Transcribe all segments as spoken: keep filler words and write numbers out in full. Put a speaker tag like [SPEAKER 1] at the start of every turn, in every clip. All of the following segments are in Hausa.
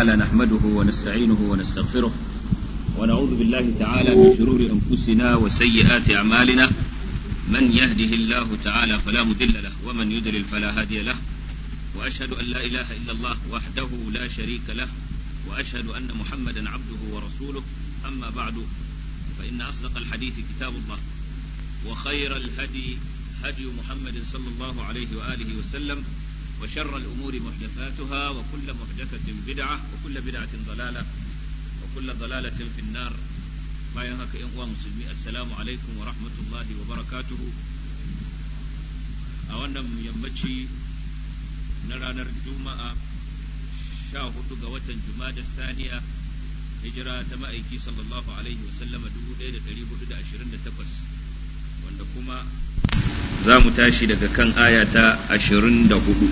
[SPEAKER 1] تعالى نحمده ونستعينه ونستغفره ونعوذ بالله تعالى من شرور أنفسنا وسيئات أعمالنا من يهده الله تعالى فلا مضل له ومن يضلل فلا هادي له وأشهد أن لا إله إلا الله وحده لا شريك له وأشهد أن محمدا عبده ورسوله أما بعد فإن أصدق الحديث كتاب الله وخير الهدي هدي محمد صلى الله عليه وآله وسلم وشر الأمور محدثاتها وكل محدثة بدعة وكل بدعة ضلالة وكل ضلالة في النار. ما ينهك إخوة مسلمين السلام عليكم ورحمة الله وبركاته. أولا يمشي نرى الجمعة شاهد قوة جمادى الثانية هجرة مائكي صلى الله عليه وسلم دبو ليلة تريب لدى عشرين تقص وندكما za mu tashi daga kan aya ta ashirin da hudu.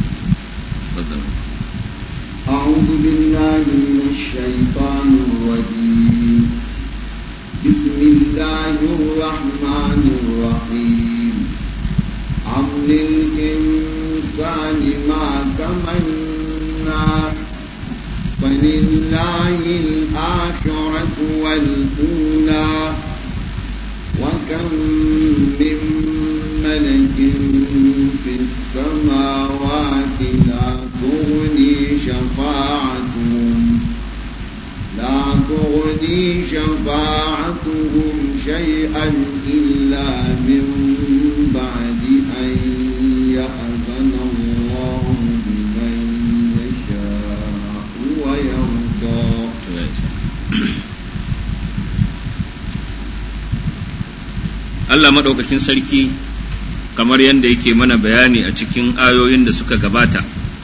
[SPEAKER 2] أعوذ بالله من الشيطان الرجيم بسم الله الرحمن الرحيم أم للإنسان ما تمنى فلله الآخرة والأولى وكم من ملك في السماوات لا تغني شفاعتهم لا تغني شفاعتهم شيئا إلا من بعد أن يأذن الله لمن يشاء ويرضى.
[SPEAKER 1] Allah maɗaukakin sarki kamar yadda yake mana bayani a cikin ayoyin da suka gabata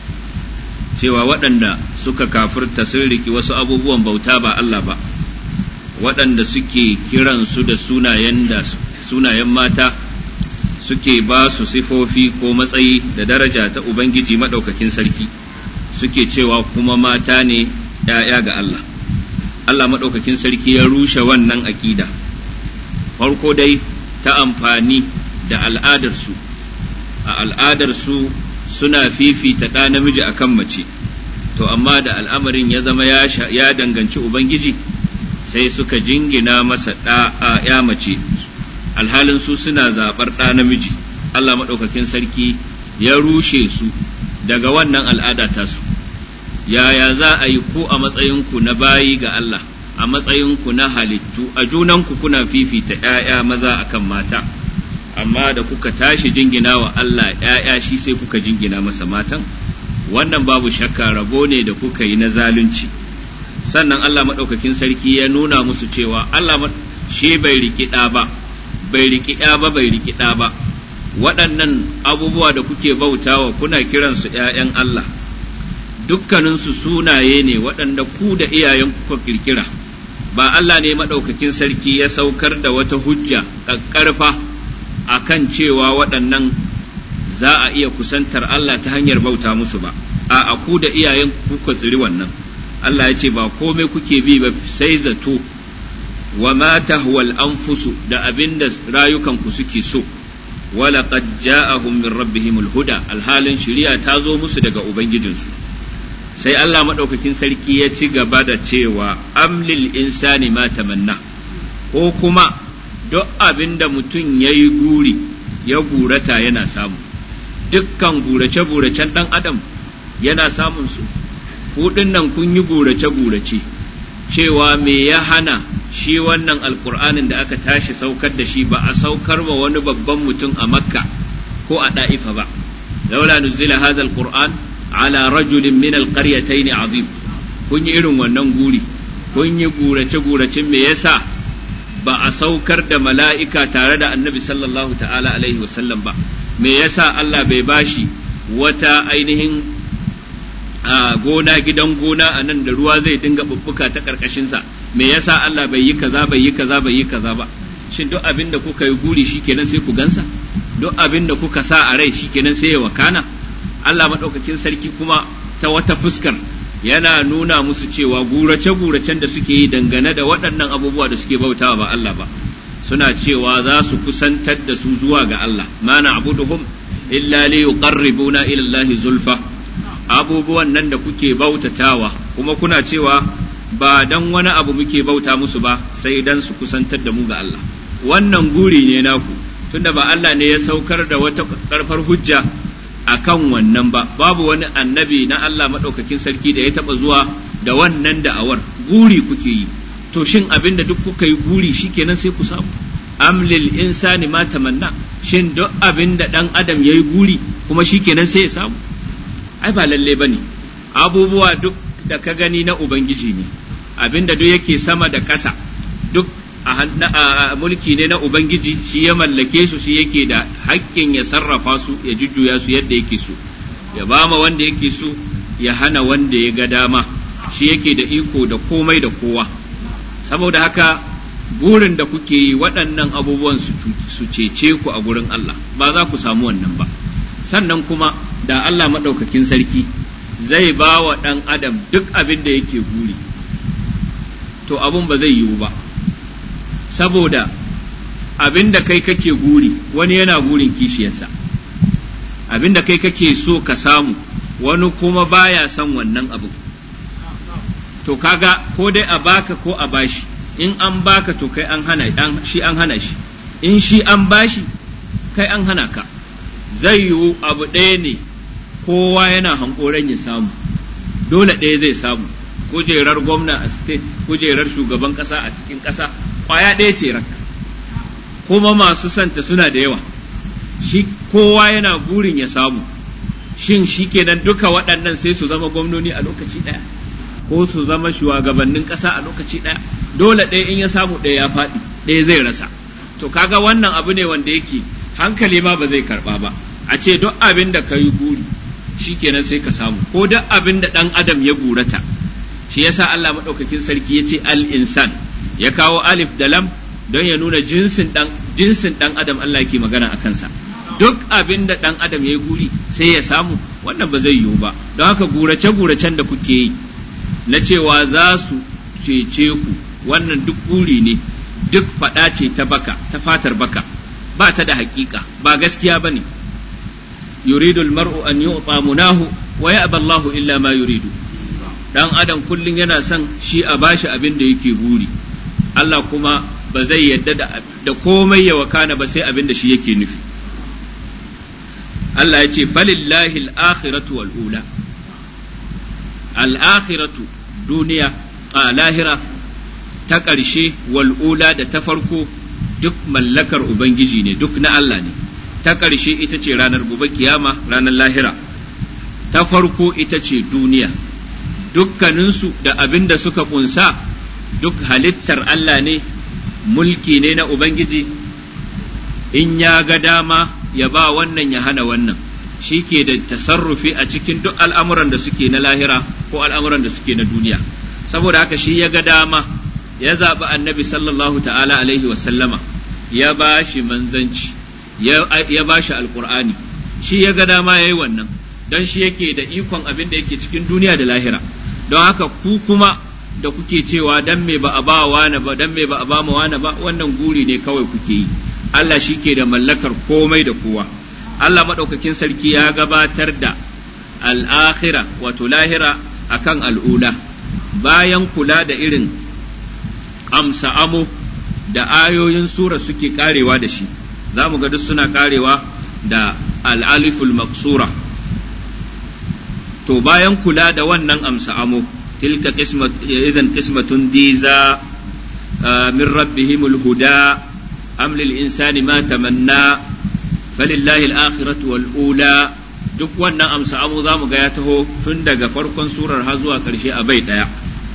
[SPEAKER 1] cewa waɗanda suka kafirta sun riki wasu abubuwan bauta ba Allah ba, waɗanda suke kiransu da sunayen da sunayen mata suke ba su sifofi ko matsayi da daraja ta Ubangiji maɗaukakin sarki suke cewa kuma mata ne ‘ya'ya ga Allah. Allah maɗaukakin sarki ya rushe wannan aƙida. Farko dai ta amfani da al'adarsu, a al'adarsu suna fifita ɗa namiji akan mace, to amma da al'amarin ya zama ya danganci Ubangiji sai suka jingina masa ɗa a ya mace, alhalin su suna zaɓar ɗa namiji. Allah maɗaukakin sarki ya rushe su daga wannan al'ada tasu. Yaya za a yi ku a matsayinku na bayi ga Allah, a matsayinku na halittu, a junanku kuna fifita ‘ya'ya maza akan mata, amma da kuka tashi jingina wa Allah ‘ya'ya shi sai kuka jingina masa matan, wannan babu shakka rabo ne da kuka yi na zalunci. Sannan Allah maɗaukakin sarki ya nuna musu cewa Allah shi bai riƙi ɗa ba, bai riƙi ‘ya ba, bai riƙi ɗa ba, waɗannan abubuwa da kuke bautawa kuna kiransu ‘ya'yan Allah, dukkaninsu sunaye ne waɗanda ku da iyayen kuka kirkira. Ba Allah ne maɗaukakin sarki ya saukar da wata hujja ƙaƙƙarfa a kan cewa waɗannan za a iya kusantar Allah ta hanyar bauta musu ba, a ku da iyayen kuka tsiri wannan. Allah ya ce ba komai kuke bi ba sai zato, wa ma tahwal anfusu da abin da rayukanku suke so, wala qad ja'ahum min rabbihimul huda, alhalin shari'a ta zo musu daga ubangijinsu. Sai Allah maɗaukakin sarki ya ci gaba da cewa amlil insani ma tamanna, ko kuma duk abin da mutum ya yi guri ya gurata yana samu, dukkan gurace-guracen ɗan adam yana samun su. Kuɗin nan kun yi gurace-gurace cewa me ya hana shi wannan alƙur'anin da aka tashi saukar da shi ba a saukar wa wani babban mutum a Makka ko a Ɗa'ifa ba. laula nuzila hadha alqur'an ala rajulin min alqaryatayn azim. kun yi irin wannan guri, kun yi gurace guracin me yasa ba a saukar da mala'ika tare da annabi sallallahu ta'ala alaihi wasallam ba, me yasa Allah bai bashi wata ainihin a gona gidan gona a nan da ruwa zai dinga bubbuka ta karkashinsa, me yasa Allah bai yi kaza bai yi kaza bai yi kaza ba. Shin duk abin da kuka yi guri shikenan sai ku gansa, duk abin da kuka sa a rai shikenan sai ya wakana? Allah maɗaukakin sarki kuma ta wata fuskar yana nuna musu cewa gurace-guracen da suke yi dangane da waɗannan abubuwa da suke bautawa ba Allah ba, suna cewa za su kusantar da su zuwa ga Allah. ma na'buduhum illa li yuqarribuna ila Allah zulfa, abubuwan nan da kuke bautatawa kuma kuna cewa ba dan wani abu muke bauta musu ba sai dan su kusantar da mu ga Allah. Wannan guri ne naku, tunda ba Allah ne ya saukar da wata karfar hujja akan wannan ba, babu wani annabi na Allah madaukakin sarki da ya taba zuwa da wannan da'awar. Guri kuke yi, to shin abinda duk kuka yi guri shikenan sai ku samu? Am lil insani ma tamanna, shin duk abinda dan adam yayi guri kuma shikenan sai ya samu? Ai ba lalle bane. Abubuwa duk da ka gani na ubangiji ne, abinda duk yake sama da ƙasa duk a mulki ne na ubangiji, shi ya mallake su, shi yake da haƙƙin ya sarrafa su, ya jujjuya su yadda yake so, ya bama wanda yake so, ya hana wanda ya ga dama, shi yake da iko da komai da kowa. Saboda haka burin da kuke yi waɗannan abubuwan su cece ku a gurin Allah, ba za ku samu wannan ba. Sannan kuma da Allah maɗaukakin sarki zai ba wa ɗan adam duk abin da yake guri, to abun ba zai yiwu ba, saboda abin da kai kake guri wani yana gurin kishiyarsa, abin da kai kake so ka samu wani kuma baya son wannan abu. To kaga ko dai a baka ko a bashi, in an baka to kai an hana shi, an hana shi, in shi an bashi kai an hana ka. Zai yiwu abu ɗaya ne kowa yana hankoran ya samu, dole ɗaya zai samu. Kujerar gwamna a state, kujerar shugaban ƙasa a cikin ƙasa, ƙwaya ɗaya ce rak, kuma masu santa suna da yawa, shi kowa yana burin ya samu. Shin shi kenan duka waɗannan sai su zama gwamnoni a lokaci ɗaya, ko su zama shugabannin ƙasa a lokaci ɗaya? Dole ɗaya in ya samu ɗaya ya faɗi, ɗaya zai rasa. To kaga wannan abu ne wanda yake hankali ma ba zai karɓa ba, a ce duk abin da ka yi guri shi kenan sai ka samu, ko duk abin da ɗan adam ya gurata. Shi yasa Allah maɗaukakin sarki ya ce al-insan, ya kawo alif da lam don ya nuna jinsin ɗan jinsin ɗan adam Allah yake magana a kansa. Duk abin da ɗan adam ya yi guri sai ya samu, wannan ba zai yiwu ba. Don haka gurace-guracen da kuke yi na cewa za su cece ku, wannan duk guri ne, duk faɗa ce ta baka, ta fatar baka, ba ta da haƙiƙa, ba gaskiya ba ne. Yuridul mar'u an yu'ta munahu wa ya'ba Allahu illa ma yuridu. Dan adam kullum yana son shi a bashi abin da yake guri, Allah kuma ba zai yadda da komai ya wakana ba sai abin da shi yake nufi. Allah ya ce falillahi al-akhiratu wal ula, al-akhiratu duniya a lahira ta ƙarshe, wal ula da ta farko duk mallakar ubangiji ne, duk na Allah ne. Ta ƙarshe ita ce ranar gobe kiyama, ranar lahira. Ta farko ita ce duniya, dukkaninsu da abin da suka kunsa duk halittar Allah ne, mulki ne na Ubangiji. In ya ga dama ya ba wannan ya hana wannan, shi ke da tasarrufi a cikin duk al'amuran da suke na lahira ko al'amuran da suke na duniya. Saboda haka shi ya ga dama ya zaɓi annabi sallallahu ta'ala alaihi wasallama, ya ba shi manzanci, ya ba shi alƙur'ani, shi ya ga dama ya yi wannan, don shi yake da ikon abin da yake cikin duniya da lahira. Don haka ku kuma da kuke cewa dan me ba a ba wani ba, dan me ba a ba mu wani ba, wannan guri ne kawai kuke yi. Allah shi ke da mallakar komai da kowa. Allah maɗaukakin sarki ya gabatar da al'akhira wato lahira akan al'ula, bayan kula da irin amsa amo da ayoyin sura suke karewa da shi. Za mu ga duk suna karewa da al'aliful maqsura. To bayan kula da wannan amsa amo, tilka idan qismatun diza min rabbihimul huda am lil insani ma tamanna falillahi al-akhiratu wal ula. Duk wannan amsa amo za mu ga ya taho tun daga farkon surar har zuwa ƙarshe a bai ɗaya.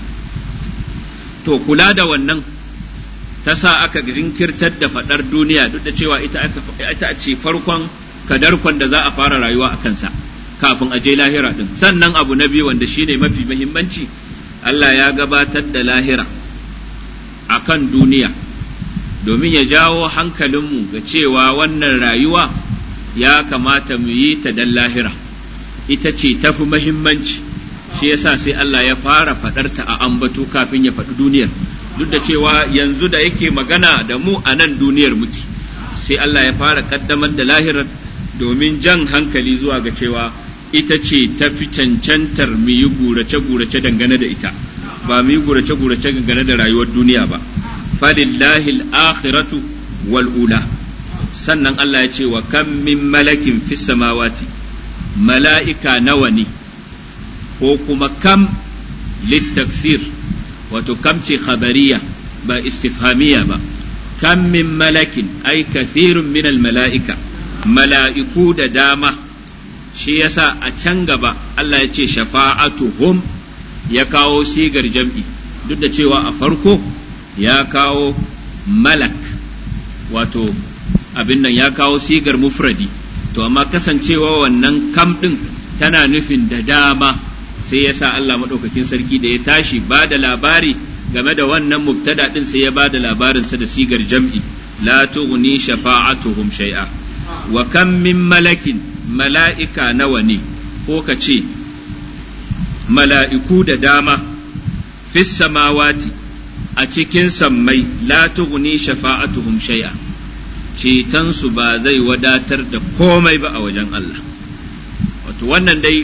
[SPEAKER 1] To kula da wannan ta sa aka jinkirtar da faɗar duniya, duk da cewa ita ita ce farkon kadarkon da za a fara rayuwa a kansa kafin a je lahira din. Sannan abu na biyu wanda shine mafi muhimmanci, Allah ya gabatar da lahira akan duniya domin ya jawo hankalinmu ga cewa wannan rayuwa ya kamata mu yi ta dan lahira, ita ce tafi muhimmanci. Shi yasa sai Allah ya fara faɗarta a ambato kafin ya faɗi duniyar, duk da cewa yanzu da yake magana da mu a nan duniyar muke, sai Allah ya fara kaddamar da lahirar domin jan hankali zuwa ga cewa ita ce ta fi cancantar mu yi gurace-gurace dangane da ita, ba mu yi gurace-gurace dangane da rayuwar duniya ba. Falillahi al-akhiratu wal ula. Sannan Allah ya ce wa kam min malakin fis samawati, mala'ika nawa ne, ko kuma kam littaksir, wato kam ce khabariya ba istifhamiya ba. Kam min malakin ay kathirun min al-mala'ika, mala'iku da dama. Shi yasa a can gaba Allah ya ce shafa'atuhum, ya kawo sigar jam'i, duk da cewa a farko ya kawo malak, wato abin nan ya kawo sigar mufradi, to amma kasancewa wannan kam ɗin tana nufin da dama, sai yasa Allah maɗaukakin sarki da ya tashi ba da labari game da wannan mubtada ɗin sai ya ba da labarinsa da sigar jam'i, la tughni shafa'atuhum shay'a. Wa kam min malakin, mala'ika nawa ne, ko ka ce mala'iku da dama, fis samawati, a cikin sammai, la tughni shafa'atuhum shay'a, cetonsu ba zai wadatar da komai ba a wajen Allah. Wato wannan dai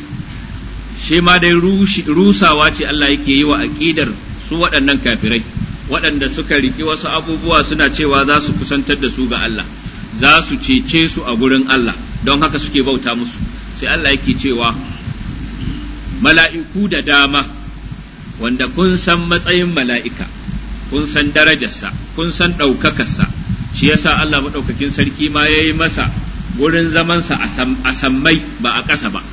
[SPEAKER 1] shi ma dai rusawa ce Allah yake yi wa aƙidar su waɗannan kafirai, waɗanda suka riki wasu abubuwa suna cewa za su kusantar da su ga Allah, za su cece su a gurin Allah, don haka suke bauta musu. Sai Allah yake cewa mala'iku da dama, wanda kun san matsayin mala'ika, kun san darajarsa, kun san ɗaukakarsa, shi yasa Allah maɗaukakin sarki ma ya yi masa wurin zamansa a sammai ba a ƙasa ba,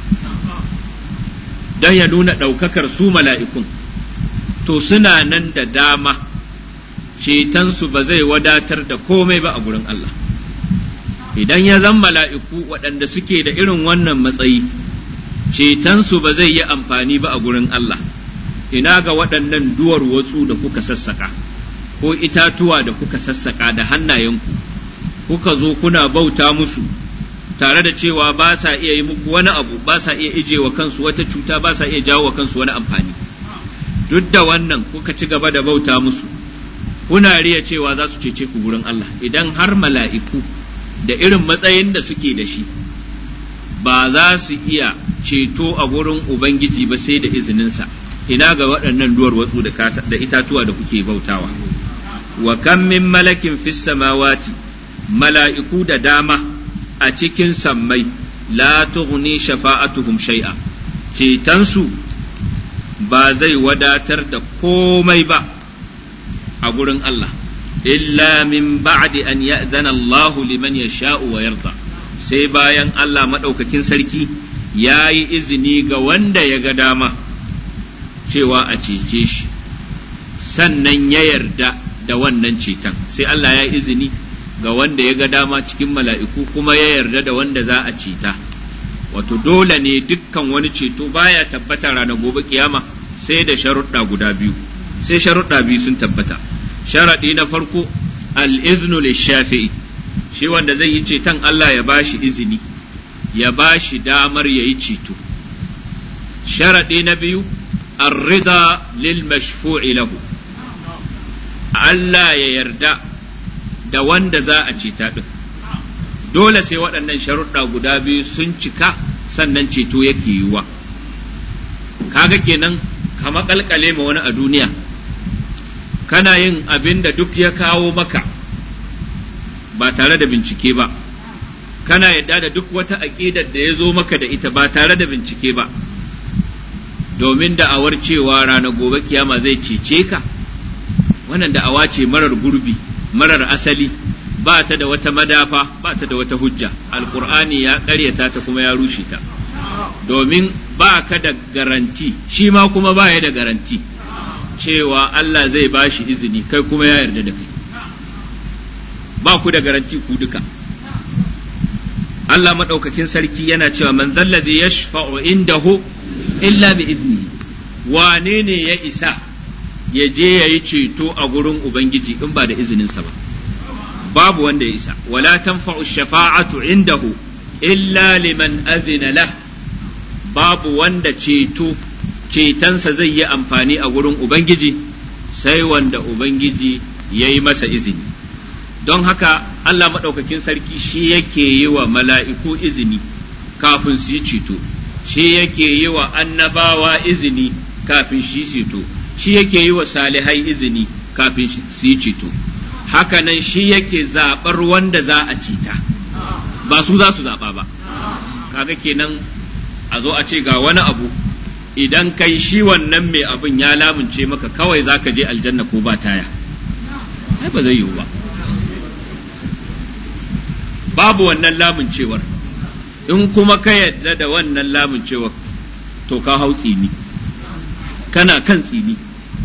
[SPEAKER 1] don ya nuna ɗaukakar su mala'ikun. To suna nan da dama, cetonsu ba zai wadatar da komai ba a gurin Allah. Idan ya zan mala'iku waɗanda suke da irin wannan matsayi, cetonsu ba zai yi amfani ba a gurin Allah, ina ga waɗannan duwar watsu da kuka sassaka, ko itatuwa da kuka sassaka da hannayenku, kuka zo kuna bauta musu, tare da cewa ba sa iya yi muku wani abu, ba sa iya ije wa kansu wata cuta, ba sa iya jawo wa kansu wani amfani. Duk da wannan kuka ci gaba da bauta musu, kuna riya cewa za su cece ku gurin Allah. Idan har mala'iku da irin matsayin da suke da shi ba za su iya ceto a gurin Ubangiji ba sai da izininsa, ina ga waɗannan duwar watsu da itatuwa da kuke bautawa. Wa kam min malakin fis samawati, mala'iku da dama a cikin sammai, la tughni shafa'atuhum shay'a, cetonsu ba zai wadatar da komai ba a gurin Allah, illa min ba'di an ya'zana Allahu liman yasha'u wa yarda, sai bayan Allah maɗaukakin sarki ya yi izini ga wanda ya ga dama cewa a cece shi, sannan ya yarda da wannan ceton. Sai Allah ya yi izini ga wanda ya ga dama cikin mala'iku, kuma ya yarda da wanda za a ceta. Wato dole ne dukkan wani ceto baya tabbata ranar gobe kiyama sai da sharuɗa guda biyu, sai sharuɗa biyu sun tabbata. Sharaɗi na farko, al-iznu lish-shafi'i, shi wanda zai yi ceton Allah ya bashi izini, ya bashi damar ya yi ceto. Sharaɗi na biyu, ar-rida lil-mashfu'i lahu, Allah ya yarda da wanda za a ceta ɗin. Dole sai waɗannan sharuɗa guda biyu sun cika sannan ceto yake yiwuwa. Kaga kenan ka maƙalƙale ma wani a duniya, kana yin abin da duk ya kawo maka ba tare da bincike ba, kana yadda da duk wata aƙidar da ya zo maka da ita ba tare da bincike ba, domin da'awar cewa ranar gobe kiyama zai cece ka. Wannan da'awa ce marar gurbi, marar asali, ba ta da wata madafa, ba ta da wata hujja. Alƙur'ani ya ƙaryata ta kuma ya rushe ta, domin ba ka da garanti, shi ma kuma ba ya da garanti cewa Allah zai ba shi izini, kai kuma ya yarda da kai. Ba ku da garanti ku duka. Allah maɗaukakin sarki yana cewa man zallazi yashfa'u indahu illa bi izni, wane ne ya isa ya je ya yi ceto a gurin Ubangiji in ba da izininsa ba? Babu wanda ya isa. Wala tanfa'u shafa'atu indahu illa liman azina lah, babu wanda ceto cetonsa zai yi amfani a gurin Ubangiji sai wanda Ubangiji ya yi masa izini. Don haka Allah maɗaukakin sarki shi yake yi wa mala'iku izini kafin su yi ceto. shi yake yi wa annabawa izini kafin shi ceto, shi yake yi wa salihai izini kafin su yi ceto, hakanan shi yake zaɓar wanda za a ceta, ba su za su zaɓa ba. Kaga kenan a zo a ce ga wani abu, idan kai shi wannan mai abin ya lamunce maka kawai za ka je aljanna ko ba taya, ai ba zai yiwu ba. Babu wannan lamuncewar, in kuma ka yadda da wannan lamuncewar to ka hau tsini, kana kan tsini.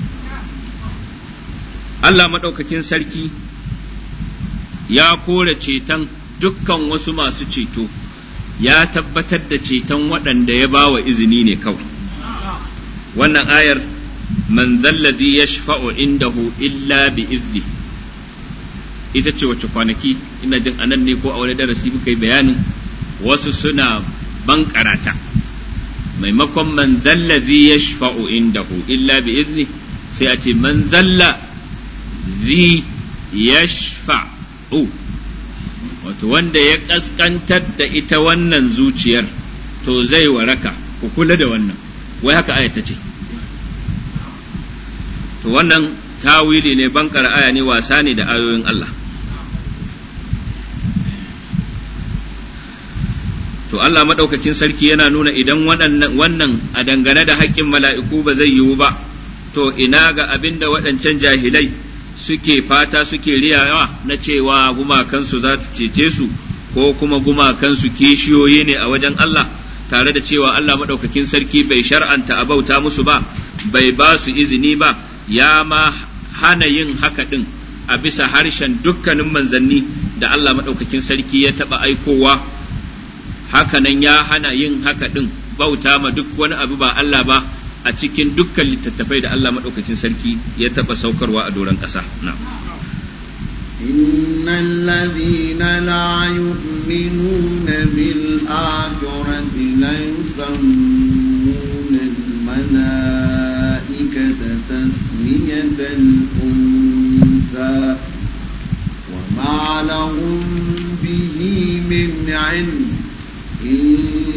[SPEAKER 1] Allah maɗaukakin sarki ya kore ceton dukkan wasu masu ceto, ya tabbatar da ceton waɗanda ya ba wa izini ne kawai. Wannan ayar, man zalladhi yashfa'u indahu illa bi izni, ita ce wacce kwanaki ina jin anan ne ko a wani darasi muka yi bayanin wasu suna bankarata, maimakon man zalladhi yashfa'u indahu illa bi izni sai a ce man zalla zi yashfa'u, wato wanda ya kaskantar da ita wannan zuciyar to zai waraka, ku kula da wannan, wai haka aya ta ce. To wannan tawili ne, bankar aya ne, wasa ne da ayoyin Allah. To Allah maɗaukakin sarki yana nuna idan wannan a dangane da haƙƙin mala'iku ba zai yiwu ba, to ina ga abin da waɗancan jahilai suke fata suke riyawa na cewa gumakansu za su cece su, ko kuma gumakansu kishiyoyi ne a wajen Allah, tare da cewa Allah maɗaukakin sarki bai shar'anta a bauta musu ba, bai ba su izini ba, ya ma hana yin haka ɗin a bisa harshen dukkanin manzanni da Allah maɗaukakin sarki ya taɓa aikowa. Hakanan ya hana yin haka ɗin, bauta ma duk wani abu ba Allah ba a cikin dukkan littattafai da Allah maɗaukakin sarki ya taɓa saukarwa a doron ƙasa.
[SPEAKER 2] Innal ladhina la yu'minuna bil akhirati la yusammuna al malaikata tasmiyatal untha wa ma lahum bihi min 'ilm إن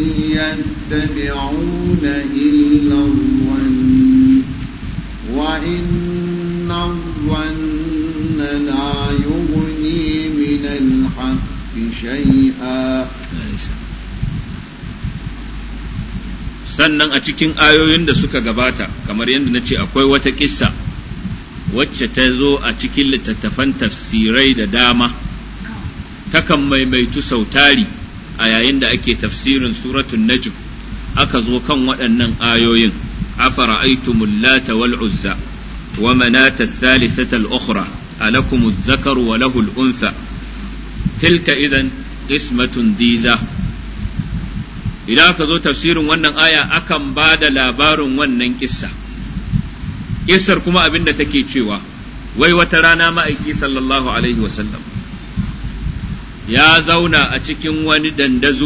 [SPEAKER 2] يتبعون إلا الظن وإن الظن لا يغني من الحق شيئا.
[SPEAKER 1] sannan a cikin ayoyin da suka gabata, kamar yadda na ce, akwai wata kissa wacce ta zo a cikin littattafan tafsirai da dama, takan maimaitu sautari a yayin da ake tafsirin suratul najm, aka zo kan waɗannan ayoyin, afara'aytumul lata wal uzza wa manata thalithata al ukhra alakum adh-dhakaru wa lahu al untha tilka idan qismatun diza. Idan aka zo tafsirin wannan aya akan ba da labarin wannan kissa, kissar kuma abinda take cewa, wai wata rana ma'aiki sallallahu alaihi wa sallam ya zauna a cikin wani dandazo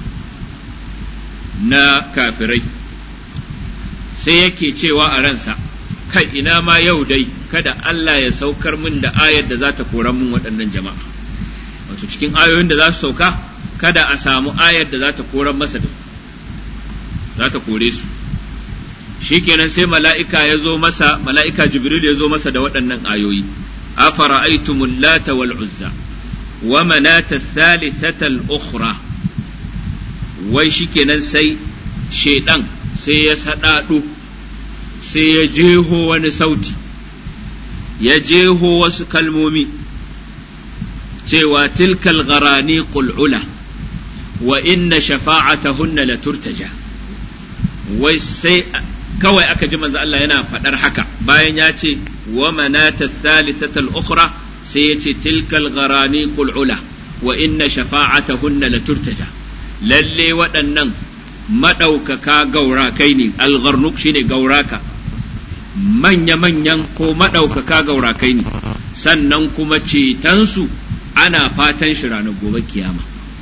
[SPEAKER 1] na kafirai, sai yake cewa a ransa, kai ina ma yau dai kada Allah ya saukar min da ayar da za ta koran min waɗannan jama'a, wato cikin ayoyin da za su sauka kada a samu ayar da za ta koran masa da za ta kore su. Shikenan sai mala'ika ya zo masa, mala'ika Jibril ya zo masa da waɗannan ayoyi, afara'aytumul lata wal uzza wa manata thalithata al-ukhra. Wai shikenan sai shedan sai ya sadado, sai ya jeho wani sauti, ya jeho wasu kalmomi cewa tilkal gharani qul'ula wa inna shafa'atahunna la turtaja. Wai sai kawai aka ji manzo Allah yana faɗar haka, bayan ya ce wa manata thalithata al-ukhra, sai ya ce tilkal gharani qul'ula wa inna shafa'atahunna la turtaja. Lalle waɗannan madaukaka gaurakai ne, al-gharnuk shine gauraka, manya-manyan ko madaukaka gaurakai ne, sannan kuma cetonsu ana fatan shi ranar gobe kiyama.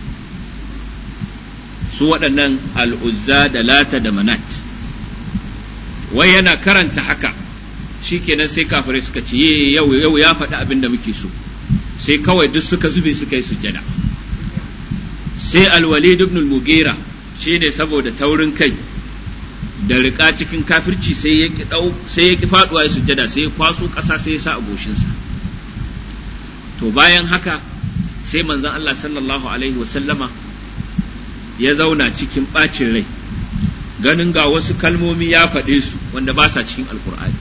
[SPEAKER 1] Su waɗannan al'uzza da lata da manat, wai yana karanta haka, shikenan sai kafirai suka ce yau yau ya faɗi abin da muke so, sai kawai duk suka zube suka yi sujjada. Sai al-Walid ibn al-Mughira shine saboda taurin kai da riƙa cikin kafirci sai ya ki dau sai ya ki faduwa ya sujjada sai ya kwaso ƙasa sai ya sa a goshinsa. To bayan haka sai manzon Allah sallallahu alaihi wa sallama ya zauna cikin ɓacin rai ganin ga wasu kalmomi ya faɗe su wanda ba sa cikin alkur'ani.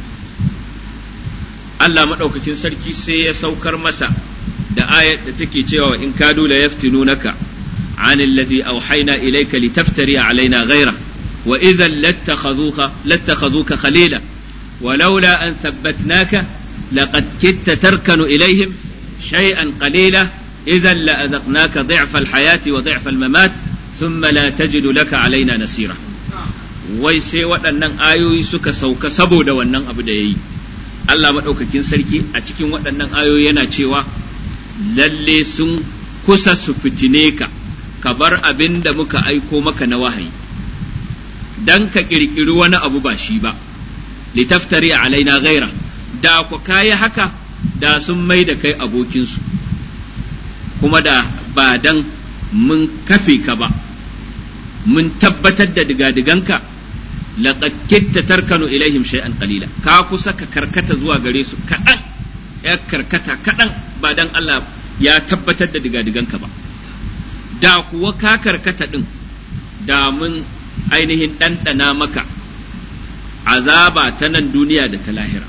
[SPEAKER 1] Allah maɗaukakin sarki sai ya saukar masa da ayat da take cewa in kadu la yaftinunaka عن الذي أوحينا إليك لتفتري علينا غيره وإذا لاتخذوك لاتخذوك خليلا ولولا أن ثبتناك لقد كدت تركن إليهم شيئا قليلا إذا لأذقناك ضعف الحياة وضعف الممات ثم لا تجد لك علينا نصيرا. wai sai waɗannan ayoyi suka sauka saboda wannan abu da ya yi. Allah maɗaukakin sarki a cikin waɗannan ayoyi yana cewa lalle sun kusa su fitine ka ka bar abin da muka aiko maka na wahayi dan ka ƙirƙiri wani abu ba shi ba, litaftari alaina ghaira, da ku kayi haka da sun mai da kai abokinsu kuma da ba dan mun kafe ka ba mun tabbatar da digadiganka laqad kitta tarkanu ilaihim shay'an qalila, ka kusa ka karkata zuwa gare su kaɗan, ya karkata kaɗan ba dan Allah ya tabbatar da digadiganka ba. Da kuwa ka karkata ɗin da mun ainihin ɗanɗana maka azaba ta nan duniya da ta lahira.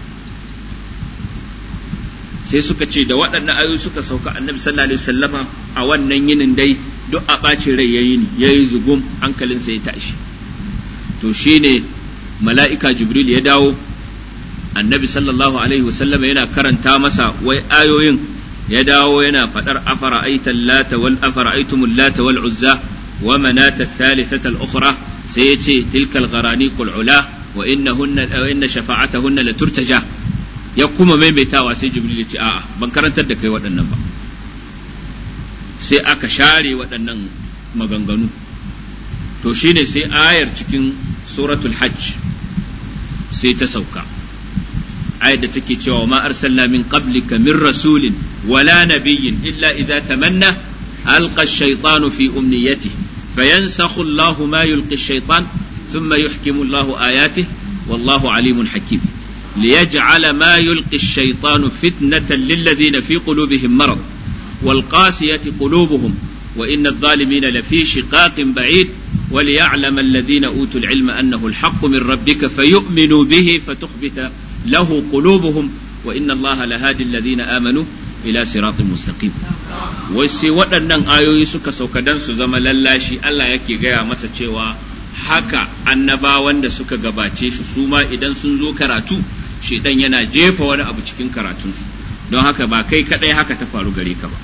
[SPEAKER 1] Sai suka ce da waɗannan ayoyi suka sauka annabi sallallahu alaihi wasallama a wannan yinin dai duk a ɓacin rai yayi ni yayi zugum hankalinsa ya tashi. To shine mala'ika Jibril ya dawo annabi sallallahu alaihi wasallama yana karanta masa wai ayoyin, ya dawo yana faɗar afara aitan lata wal afara aitumul lata wal uzza wa manata thalithata al ukhra, sai ya ce tilkal gharani qul ula wa innahunna wa inna shafa'atahunna la turtaja. Ya kuma maimaitawa sai Jibril ya ce a'a ban karantar da kai waɗannan ba, sai aka share waɗannan maganganu. To shine sai ayar cikin suratul hajj sai ta sauka, ayar da take cewa ma arsalna min qablika min rasulin ولا نبي إلا إذا تمنى ألقى الشيطان في أمنيته فينسخ الله ما يلقي الشيطان ثم يحكم الله آياته والله عليم حكيم ليجعل ما يلقي الشيطان فتنة للذين في قلوبهم مرض والقاسية قلوبهم وإن الظالمين لفي شقاق بعيد وليعلم الذين أوتوا العلم أنه الحق من ربك فيؤمنوا به فتخبت له قلوبهم وإن الله لهادي الذين آمنوا ila siratin mustaqim. Wai sai waɗannan ayoyi suka sauka dan su zama lallashi, Allah yake gaya masa cewa haka annabawan da suka gabace shi su ma idan sun zo karatu shedan yana jefa wani abu cikin karatunsu, don haka ba kai kadai haka ta faru gare ka ba.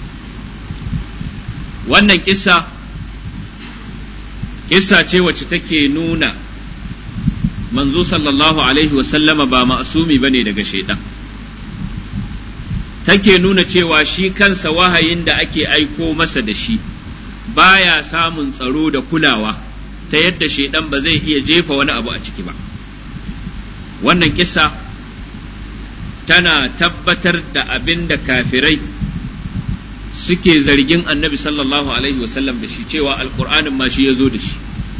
[SPEAKER 1] Wannan kissa kissa ce wacce take nuna manzo sallallahu alaihi wa sallama ba ma'sumi bane daga shedan, take nuna cewa shi kansa wahayin da ake aiko masa da shi baya samun tsaro da kulawa ta yadda shaidan ba zai iya jefa wani abu a ciki ba. Wannan kissa tana tabbatar da abin da kafirai suke zargin annabi sallallahu alaihi wasallam da shi, cewa alkur'anin ma shi ya zo da shi.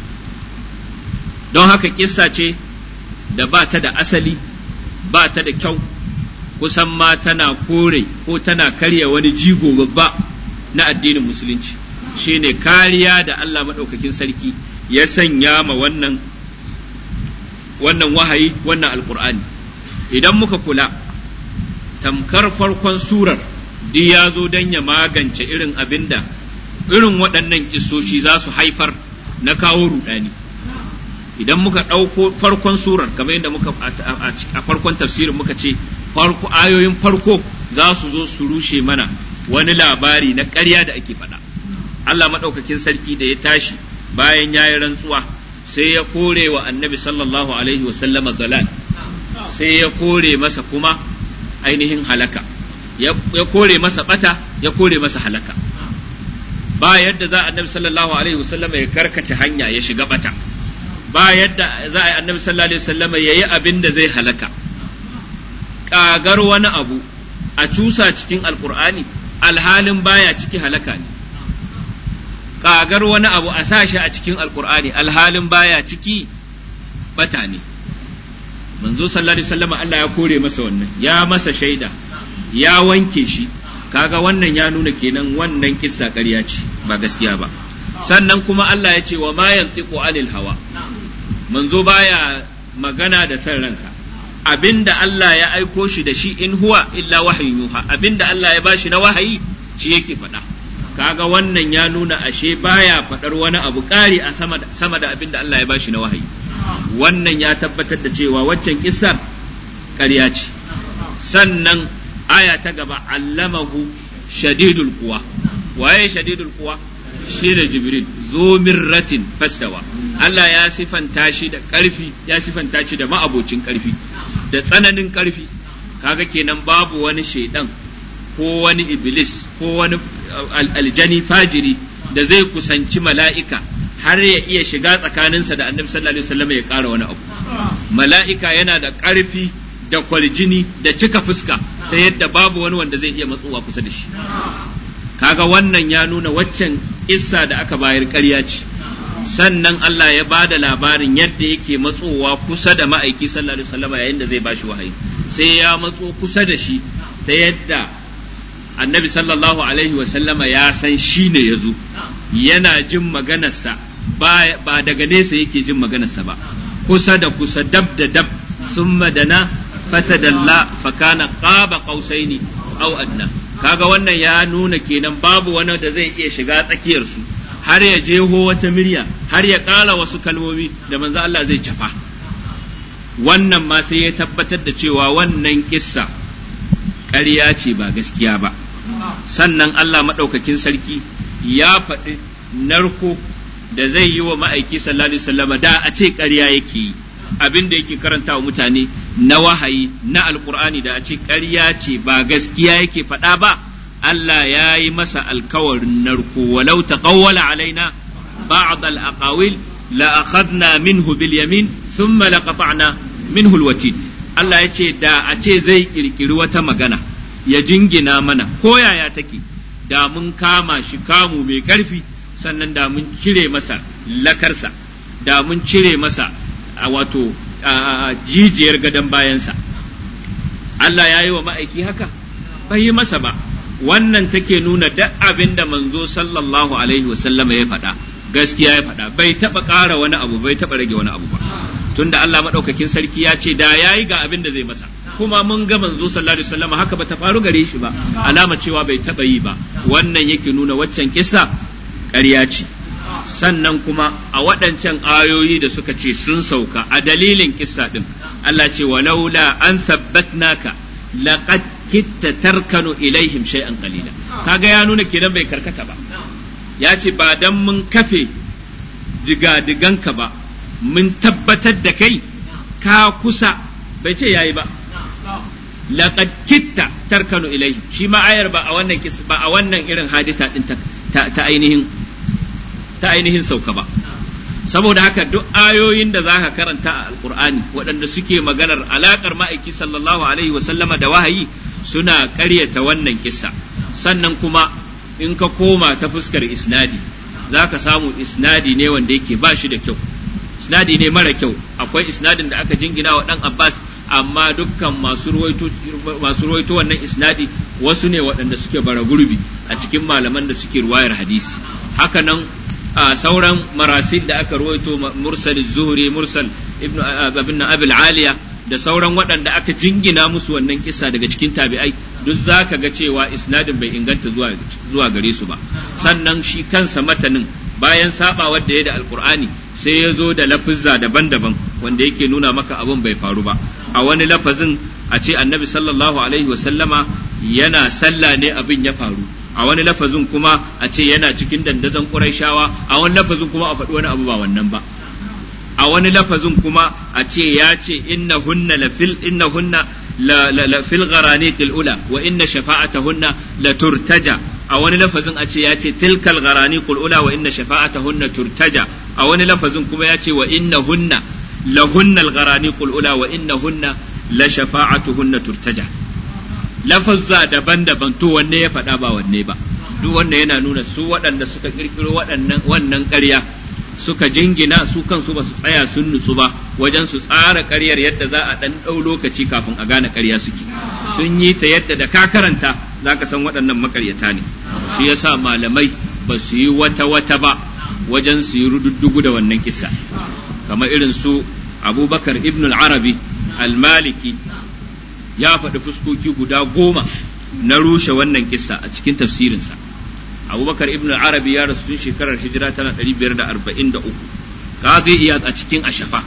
[SPEAKER 1] Don haka kissa ce da ba ta da asali, ba ta da kyau, kusan ma tana kore ko tana karya wani jigo babba na addinin musulunci, shine kariya da Allah maɗaukakin sarki ya sanya ma wannan wannan wahayi, wannan alkur'ani. Idan muka kula, tamkar farkon surar duk ya zo don ya magance irin abinda irin waɗannan kissoshi za su haifar na kawo rudani. Idan muka ɗauko farkon surar kamar yadda muka a farkon tafsirin muka ce farko ayoyin farko za su zo su rushe mana wani labari na ƙarya da ake faɗa. Allah maɗaukakin sarki da ya tashi bayan ya yi rantsuwa sai ya kore wa annabi sallallahu alaihi wa sallama dalal, sai ya kore masa kuma ainihin halaka, ya kore masa bata, ya kore masa halaka. Ba yadda za annabi sallallahu alaihi wa sallama ya karkace hanya ya shiga bata, ba yadda za a yi annabi sallallahu alaihi wa sallama ya yi abin da zai halaka. Ƙagar wani abu a cusa cikin alkur'ani alhalin baya ciki halaka ne. kagar wani abu a sashi a cikin alqur'ani alhalin baya ciki bata ne. Manzo sallallahu alaihi wasallam Allah ya kore masa wannan, ya masa shaida, ya wanke shi, kaga wannan ya nuna kenan wannan kissa ƙarya ce ba gaskiya ba. Sannan kuma Allah ya ce wa ma yantiqu anil hawa, manzo baya magana da san ransa, abinda Allah ya aiko shi da shi in huwa illa wahyin yuha, abinda Allah ya bashi na wahayi shi yake faɗa. Kaga wannan ya nuna ashe baya faɗar wani abu ƙari a sama da, sama da abinda Allah ya bashi na wahayi. Wannan ya tabbatar da cewa waccan kissar ƙarya ce. Sannan aya ta gaba, allamahu shadidul quwa, waye shadidul quwa? Shi da Jibril, zo mirratin fastawa. Allah ya sifanta shi da ƙarfi, ya sifanta shi da ma'abocin ƙarfi, da tsananin ƙarfi. Kaga kenan babu wani shaidan ko wani iblis ko wani aljani fajiri da zai kusanci mala'ika har ya iya shiga tsakaninsa da annabi sallallahu alaihi wasallam ya ƙara wani abu. Mala'ika yana da ƙarfi da kwarjini da cika fuska ta yadda babu wani wanda zai iya matsowa kusa da shi. Kaga wannan ya nuna waccan issa da aka bayar ƙarya ce. Sannan Allah ya bada labarin yadda yake matsowa kusa da ma'aiki sallallahu alaihi wasallam yayin da zai bashi wahayi, sai ya matso kusa da shi ta yadda annabi sallallahu alaihi wasallama ya san shi ne ya zo, yana jin maganarsa ba, ba daga nesa yake jin maganarsa ba, kusa da kusa, dab da dab. Summa dana fatadalla fakana qaba qausaini aw adna. Kaga wannan ya nuna kenan babu wani da zai iya shiga tsakiyar su har ya jeho wata murya har ya ƙara wasu kalmomi da manzo Allah zai cafa. Wannan ma sai ya tabbatar da cewa wannan kissa ƙarya ce ba gaskiya ba. Sannan Allah maɗaukakin sarki ya faɗi narko da zai yi wa ma'aiki sallallahu alaihi wasallam da a ce ƙarya yake yi, abin da yake karanta wa mutane na wahayi na alkur'ani da a ce ƙarya ce ba gaskiya yake faɗa ba. Allah ya yi masa alkawarin narko, walau taqawwala alaina ba'd al-aqawil la akhadna minhu bil yamin thumma laqata'na minhu al-watin. Allah ya ce da a ce zai kirkiri wata magana ya jingina mana ko yaya take, da mun kama shi kamu mai ƙarfi, sannan da mun cire masa lakarsa, da mun cire masa a wato jijiyar gadon bayansa. Allah ya yi wa ma'aiki haka? Bai yi masa ba. Wannan take nuna duk abin da manzo sallallahu alaihi wasallama ya faɗa gaskiya ya faɗa, bai taɓa ƙara wani abu, bai taɓa rage wani abu ba. Tunda Allah maɗaukakin sarki ya ce da ya yi ga abin da zai masa, kuma mun ga manzo sallallahu alaihi wasallama haka ba ta faru gare shi ba, alama cewa bai taɓa yi ba. Wannan yake nuna waccan kissa ƙarya ce. Sannan kuma a waɗancan ayoyi da suka ce sun sauka a dalilin kissa ɗin, Allah ce walaula an thabbatnaka laqad kitta tarkanu ilaihim shay'an qalila. Kaga ya nuna kenan bai karkata ba, ya ce ba dan mun kafe diga-diganka ba mun tabbatar da kai ka kusa, bai ce yayi ba. Laqad kitta tarkanu ilaihim, shi ma ayar ba a wannan kissa ba a wannan irin hadisa din ta, ta ainihin ta ainihin sauka ba. Saboda haka duk ayoyin da zaka karanta a alqur'ani waɗanda suke maganar alakar ma'aiki sallallahu alaihi wa sallama da wahayi suna ƙaryata wannan kissa. Sannan kuma in ka koma ta fuskar isnadi zaka samu isnadi ne wanda yake ba shi da kyau, isnadi ne mara kyau. Akwai isnadin da aka jingina wa dan Abbas, amma dukkan masu ruwaito masu ruwaito wannan isnadi wasu ne waɗanda suke bara gurbi a cikin malaman da suke ruwayar hadisi. Haka nan a sauran marasil da aka ruwaito, mursal zuhri, mursal ibnu abin abil aliya da sauran waɗanda aka jingina musu wannan kissa daga cikin tabi'ai, duk zaka ga cewa isnadin bai inganta zuwa zuwa gare su ba. Sannan shi kansa matanin bayan sabawar da ya da alqur'ani sai ya zo da lafuzza daban-daban wanda yake nuna maka abin bai faru ba. A wani lafazin a ce annabi sallallahu alaihi wasallama yana sallah ne abin ya faru, a wani lafazin kuma a ce yana cikin dandazon Qurayshawa, a wani lafazin kuma a faɗi wani abu ba wannan ba. A wani lafazin kuma a ce ya ce innahunna la fil innahunna la la fil gharaniqil ula wa inna shafa'atahunna la turtaja. A wani lafazin a ce ya ce tilkal gharaniqul ula wa inna shafa'atahunna turtaja. A wani lafazin kuma ya ce wa innahunna lahunnal gharaniqul ula wa innahunna la shafa'atuhunna turtaja. Lafazza daban-daban, to wanne ya faɗa ba wanne ba. duk wanda yana nuna su waɗanda suka kirkiro waɗannan wannan ƙarya suka jingina su kansu ba su tsaya sun nutsu ba wajen su tsara ƙaryar yadda za a ɗan ɗau lokaci kafin a gane ƙarya suke, sun yi ta yadda da ka karanta za ka san waɗannan makaryata ne. Shi yasa malamai ba su yi wata wata ba wajen su yi rududdugu da wannan kissa, kamar irin su Abubakar ibn al-Arabi al-Maliki ya faɗi fuskoki guda goma na rushe wannan kissa a cikin tafsirinsa. Abubakar ibn al-Arabi ya rasu tun shekarar hijira tana ɗari biyar da arba'in da uku. Qadi Iyad a cikin Ashafa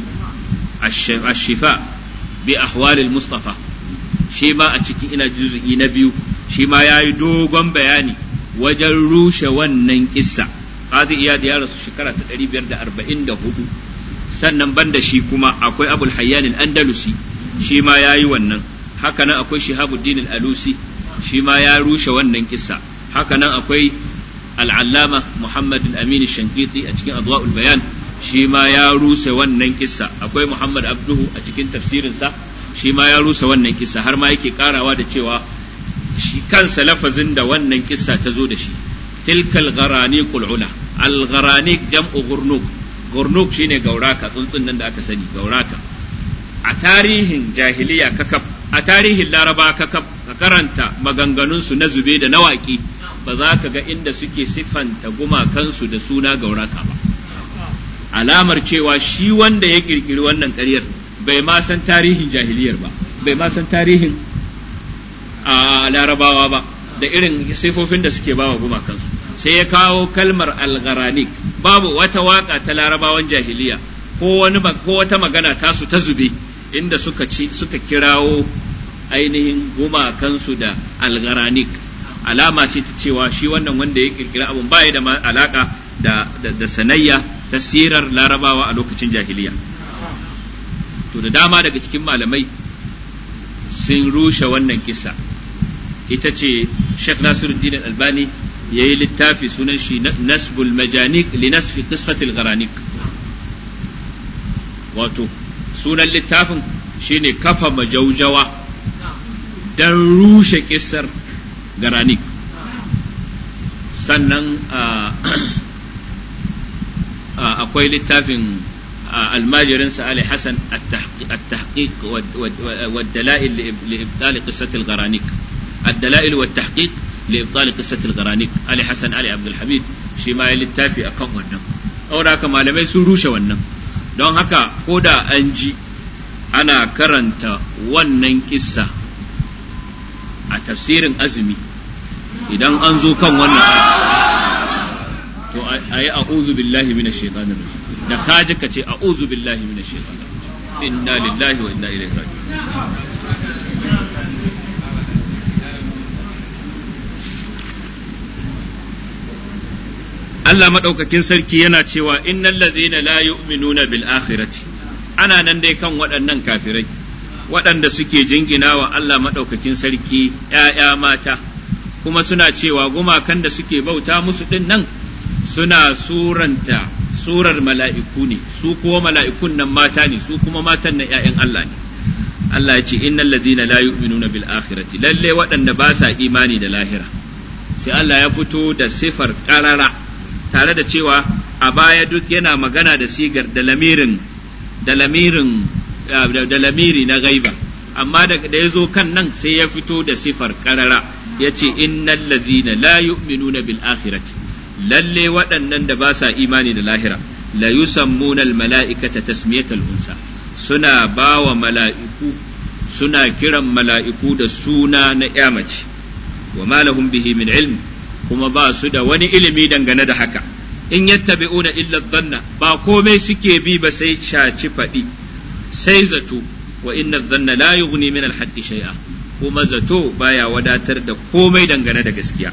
[SPEAKER 1] Ashifa bi ahwal al-Mustafa shi ma a cikin ina juz'i na biyu shi ma yayi dogon bayani wajen rushe wannan kissa. Qadi Iyad ya rasu shekara ta ɗari biyar da arba'in da hudu. Sannan banda shi kuma akwai Abul Hayyan al-Andalusi shi ma yayi wannan. Haka nan akwai Shihabuddin al-Alusi shi ma ya rushe wannan kissa. Haka nan akwai al'allama Muhammad al-Amin Shankiti a cikin Adwa'ul Bayan shi ma ya rusa wannan kissa. Akwai Muhammad Abduhu a cikin tafsirinsa shi ma ya rusa wannan kissa, har ma yake karawa da cewa shi kansa lafazin da wannan kissa ta zo da shi, tilkal gharaniqul ula, al-gharaniq jam'u ghurnuk, ghurnuk shine gauraka, tsuntsun nan da aka sani gauraka. A tarihin jahiliya kakaf, a tarihin laraba kakaf, ka karanta maganganunsu na zube da nawaki, ba za ka ga inda suke siffanta gumakansu da suna gauraka ba. Alamar cewa shi wanda ya kirkiri wannan ƙaryar bai ma san tarihin jahiliyar ba, bai ma san tarihin a larabawa ba da irin siffofin da suke bawa gumakansu. Sai ya kawo kalmar al-gharanik, babu wata waka ta larabawan jahiliya ko wani ko wata magana tasu ta zube inda suka ci suka kirawo ainihin gumakansu da al-gharanik. Alama ce ta cewa shi wannan wanda ya kirkira abun baya da alaka da, da, da sanayya ta sirar larabawa a lokacin jahiliya. To da dama daga cikin malamai sun rushe wannan kissa. Ita ce Sheikh Nasiruddin Albani ya yi littafi sunan shi Nasbul Majanik li nasfi qissatil Gharanik. Wato sunan littafin shine kafa majaujawa dan rushe kissar Garanik. Sannan akwai littafin almajirinsa Ali Hassan at-tahqiq wad-dala'il li ibtal qissat al-Gharanik, ad-dala'il wat-tahqiq li ibtal qissat al-Gharanik. Ali Hassan Ali Abdul Hamid shi ma ya littafi akan wannan. Saboda haka malamai sun rushe wannan. Don haka ko da an ji ana karanta wannan kissa a tafsirin azumi, idan an zo kan wannan to a yi a'udhu billahi minash shaitanir rajim, da kaji ka ce a'udhu billahi minash shaitanir rajim, inna lillahi wa inna ilaihi raji'un. Allah madaukakin sarki yana cewa innal ladhina la yu'minuna bil akhirati, ana nan dai kan waɗannan kafirai waɗanda suke jingina wa Allah maɗaukakin sarki ‘ya'ya mata, kuma suna cewa gumakan da suke bauta musu ɗin nan suna suranta surar mala'iku ne, su kuwa mala'ikun nan mata ne, su kuma matan nan ‘ya'yan Allah ne. Allah ya ce innal ladhina la yu'minuna bil akhirati, lalle waɗanda ba sa imani da lahira. Sai Allah ya fito da sifar ƙarara, tare da cewa a baya duk yana magana da sigar da lamirin da lamirin da lamiri na gaiba, amma da ya zo kan nan sai ya fito da sifar karara ya ce innal ladhina la yu'minuna bil akhirati, lalle waɗannan da ba sa imani da lahira, la yusammuna al mala'ikata tasmiyatal unsa, suna bawa mala'iku suna kiran mala'iku da suna na ƴa mace, wa ma lahum bihi min ilm, kuma ba su da wani ilimi dangane da haka. In yattabi'una illa dhanna, ba komai suke bi ba sai shaci faɗi, sai zato, wa inna dhanna la yughni min al-haqqi shay'a, kuma zato baya wadatar da komai dangane da gaskiya.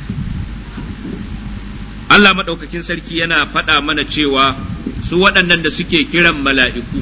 [SPEAKER 1] Allah madaukakin sarki yana faɗa mana cewa su waɗannan da suke kiran mala'iku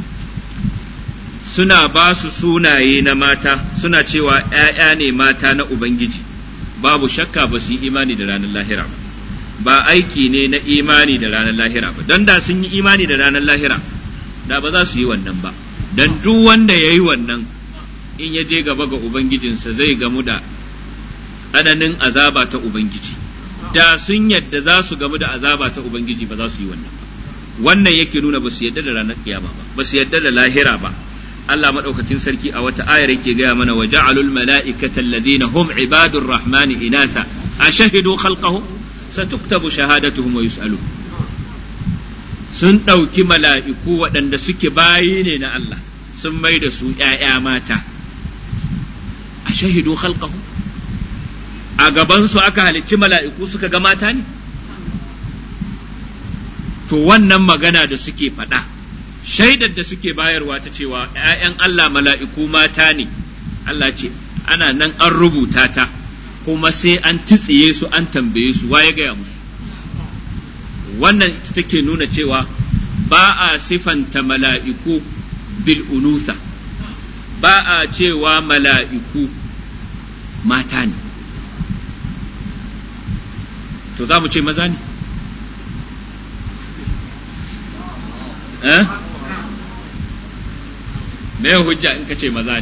[SPEAKER 1] suna ba su sunaye na mata, suna cewa ‘ya'ya ne mata na Ubangiji, babu shakka ba su yi imani da ranar lahira ba, ba aiki ne na imani da ranar lahira ba, don da sun yi imani da ranar lahira da ba za su yi wannan ba, don duk wanda ya yi wannan in ya je gaba ga Ubangijinsa zai gamu da tsananin azaba ta ubangiji da sun yadda za su gamu da azaba ta ubangiji ba za su yi wannan ba. Wannan yake nuna ba su yadda da ranar kiyama ba, ba su yadda da lahira ba. Allah madaukakin sarki a wata ayar yake gaya mana wa ja'alul mala'ikata alladhina hum ibadur rahmani inatha ashahidu khalqahum satuktabu shahadatuhum wa yus'alun. Sun ɗauki mala'iku waɗanda suke bayi ne na Allah sun mai da su ‘ya'ya mata ashahidu khalqahum, a gabansu aka halicci mala'iku suka ga mata ne? To wannan magana da suke faɗa, shaidar da suke bayarwa ta cewa ‘ya'yan Allah mala'iku mata ne, Allah ce, ana nan an rubuta ta, kuma sai an titsiye su an tambaye su waye gaya musu. Wannan ita take nuna cewa ba a sifanta mala'iku bil unutha, ba a cewa mala'iku mata ne. To za mu ce maza ne? Eh? Me hujja in ka ce maza ne?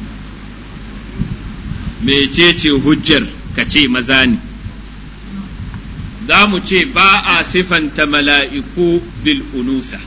[SPEAKER 1] Mecece hujjar ka ce maza ne? Za mu ce ba a sifanta mala'iku bil unusa.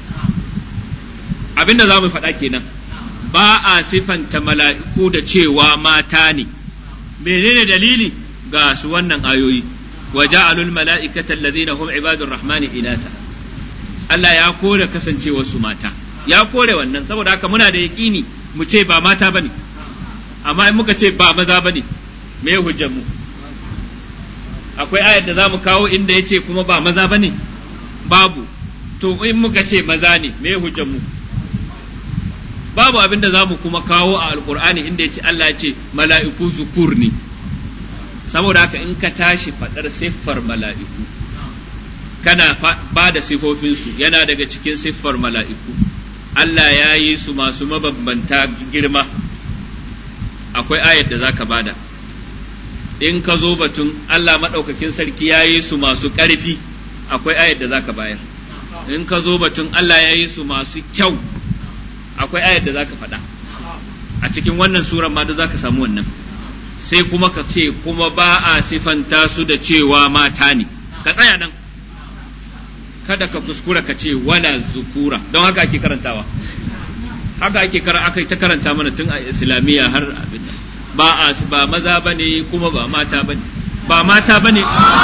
[SPEAKER 1] Abinda za mu faɗa kenan, ba a sifanta mala'iku da cewa mata ne. Menene dalili? Ga su wannan ayoyi. وجعلوا الملائكة الذين هم عباد الرحمن إناثا. Allah ya kore kasancewar su mata, ya kore wannan, saboda haka muna da yaƙini mu ce ba mata bane, amma in muka ce ba maza bane, me hujjar mu? Akwai ayar da za mu kawo inda ya ce kuma ba maza bane? Babu. To in muka ce maza ne, me hujjar mu? Babu abin da za mu kuma kawo a Alƙur'ani inda ya ce Allah ya ce mala'iku zukur ne. Saboda haka in ka tashi faɗar siffar mala'iku, kana ba da siffofinsu, yana daga cikin siffar mala'iku. Allah ya yi su masu mabambanta girma, akwai ayat da za ka bada. In ka zo batun Allah maɗaukakin sarki ya yi su masu ƙarfi, akwai ayat da za ka bayar. In ka zo batun Allah ya yi su masu kyau, akwai ayat da za ka faɗa. A cikin wannan suran ma da za ka samu wannan. Sai kuma ka ce kuma ba a sifanta su da cewa mata ne, ka tsaya nan, kada ka kuskura ka ce wala zukura, don haka ake karantawa, haka ake kar aka ta karanta mana tun a islamiyya har abin ba a ba maza bane kuma ba mata bane, ba mata bane,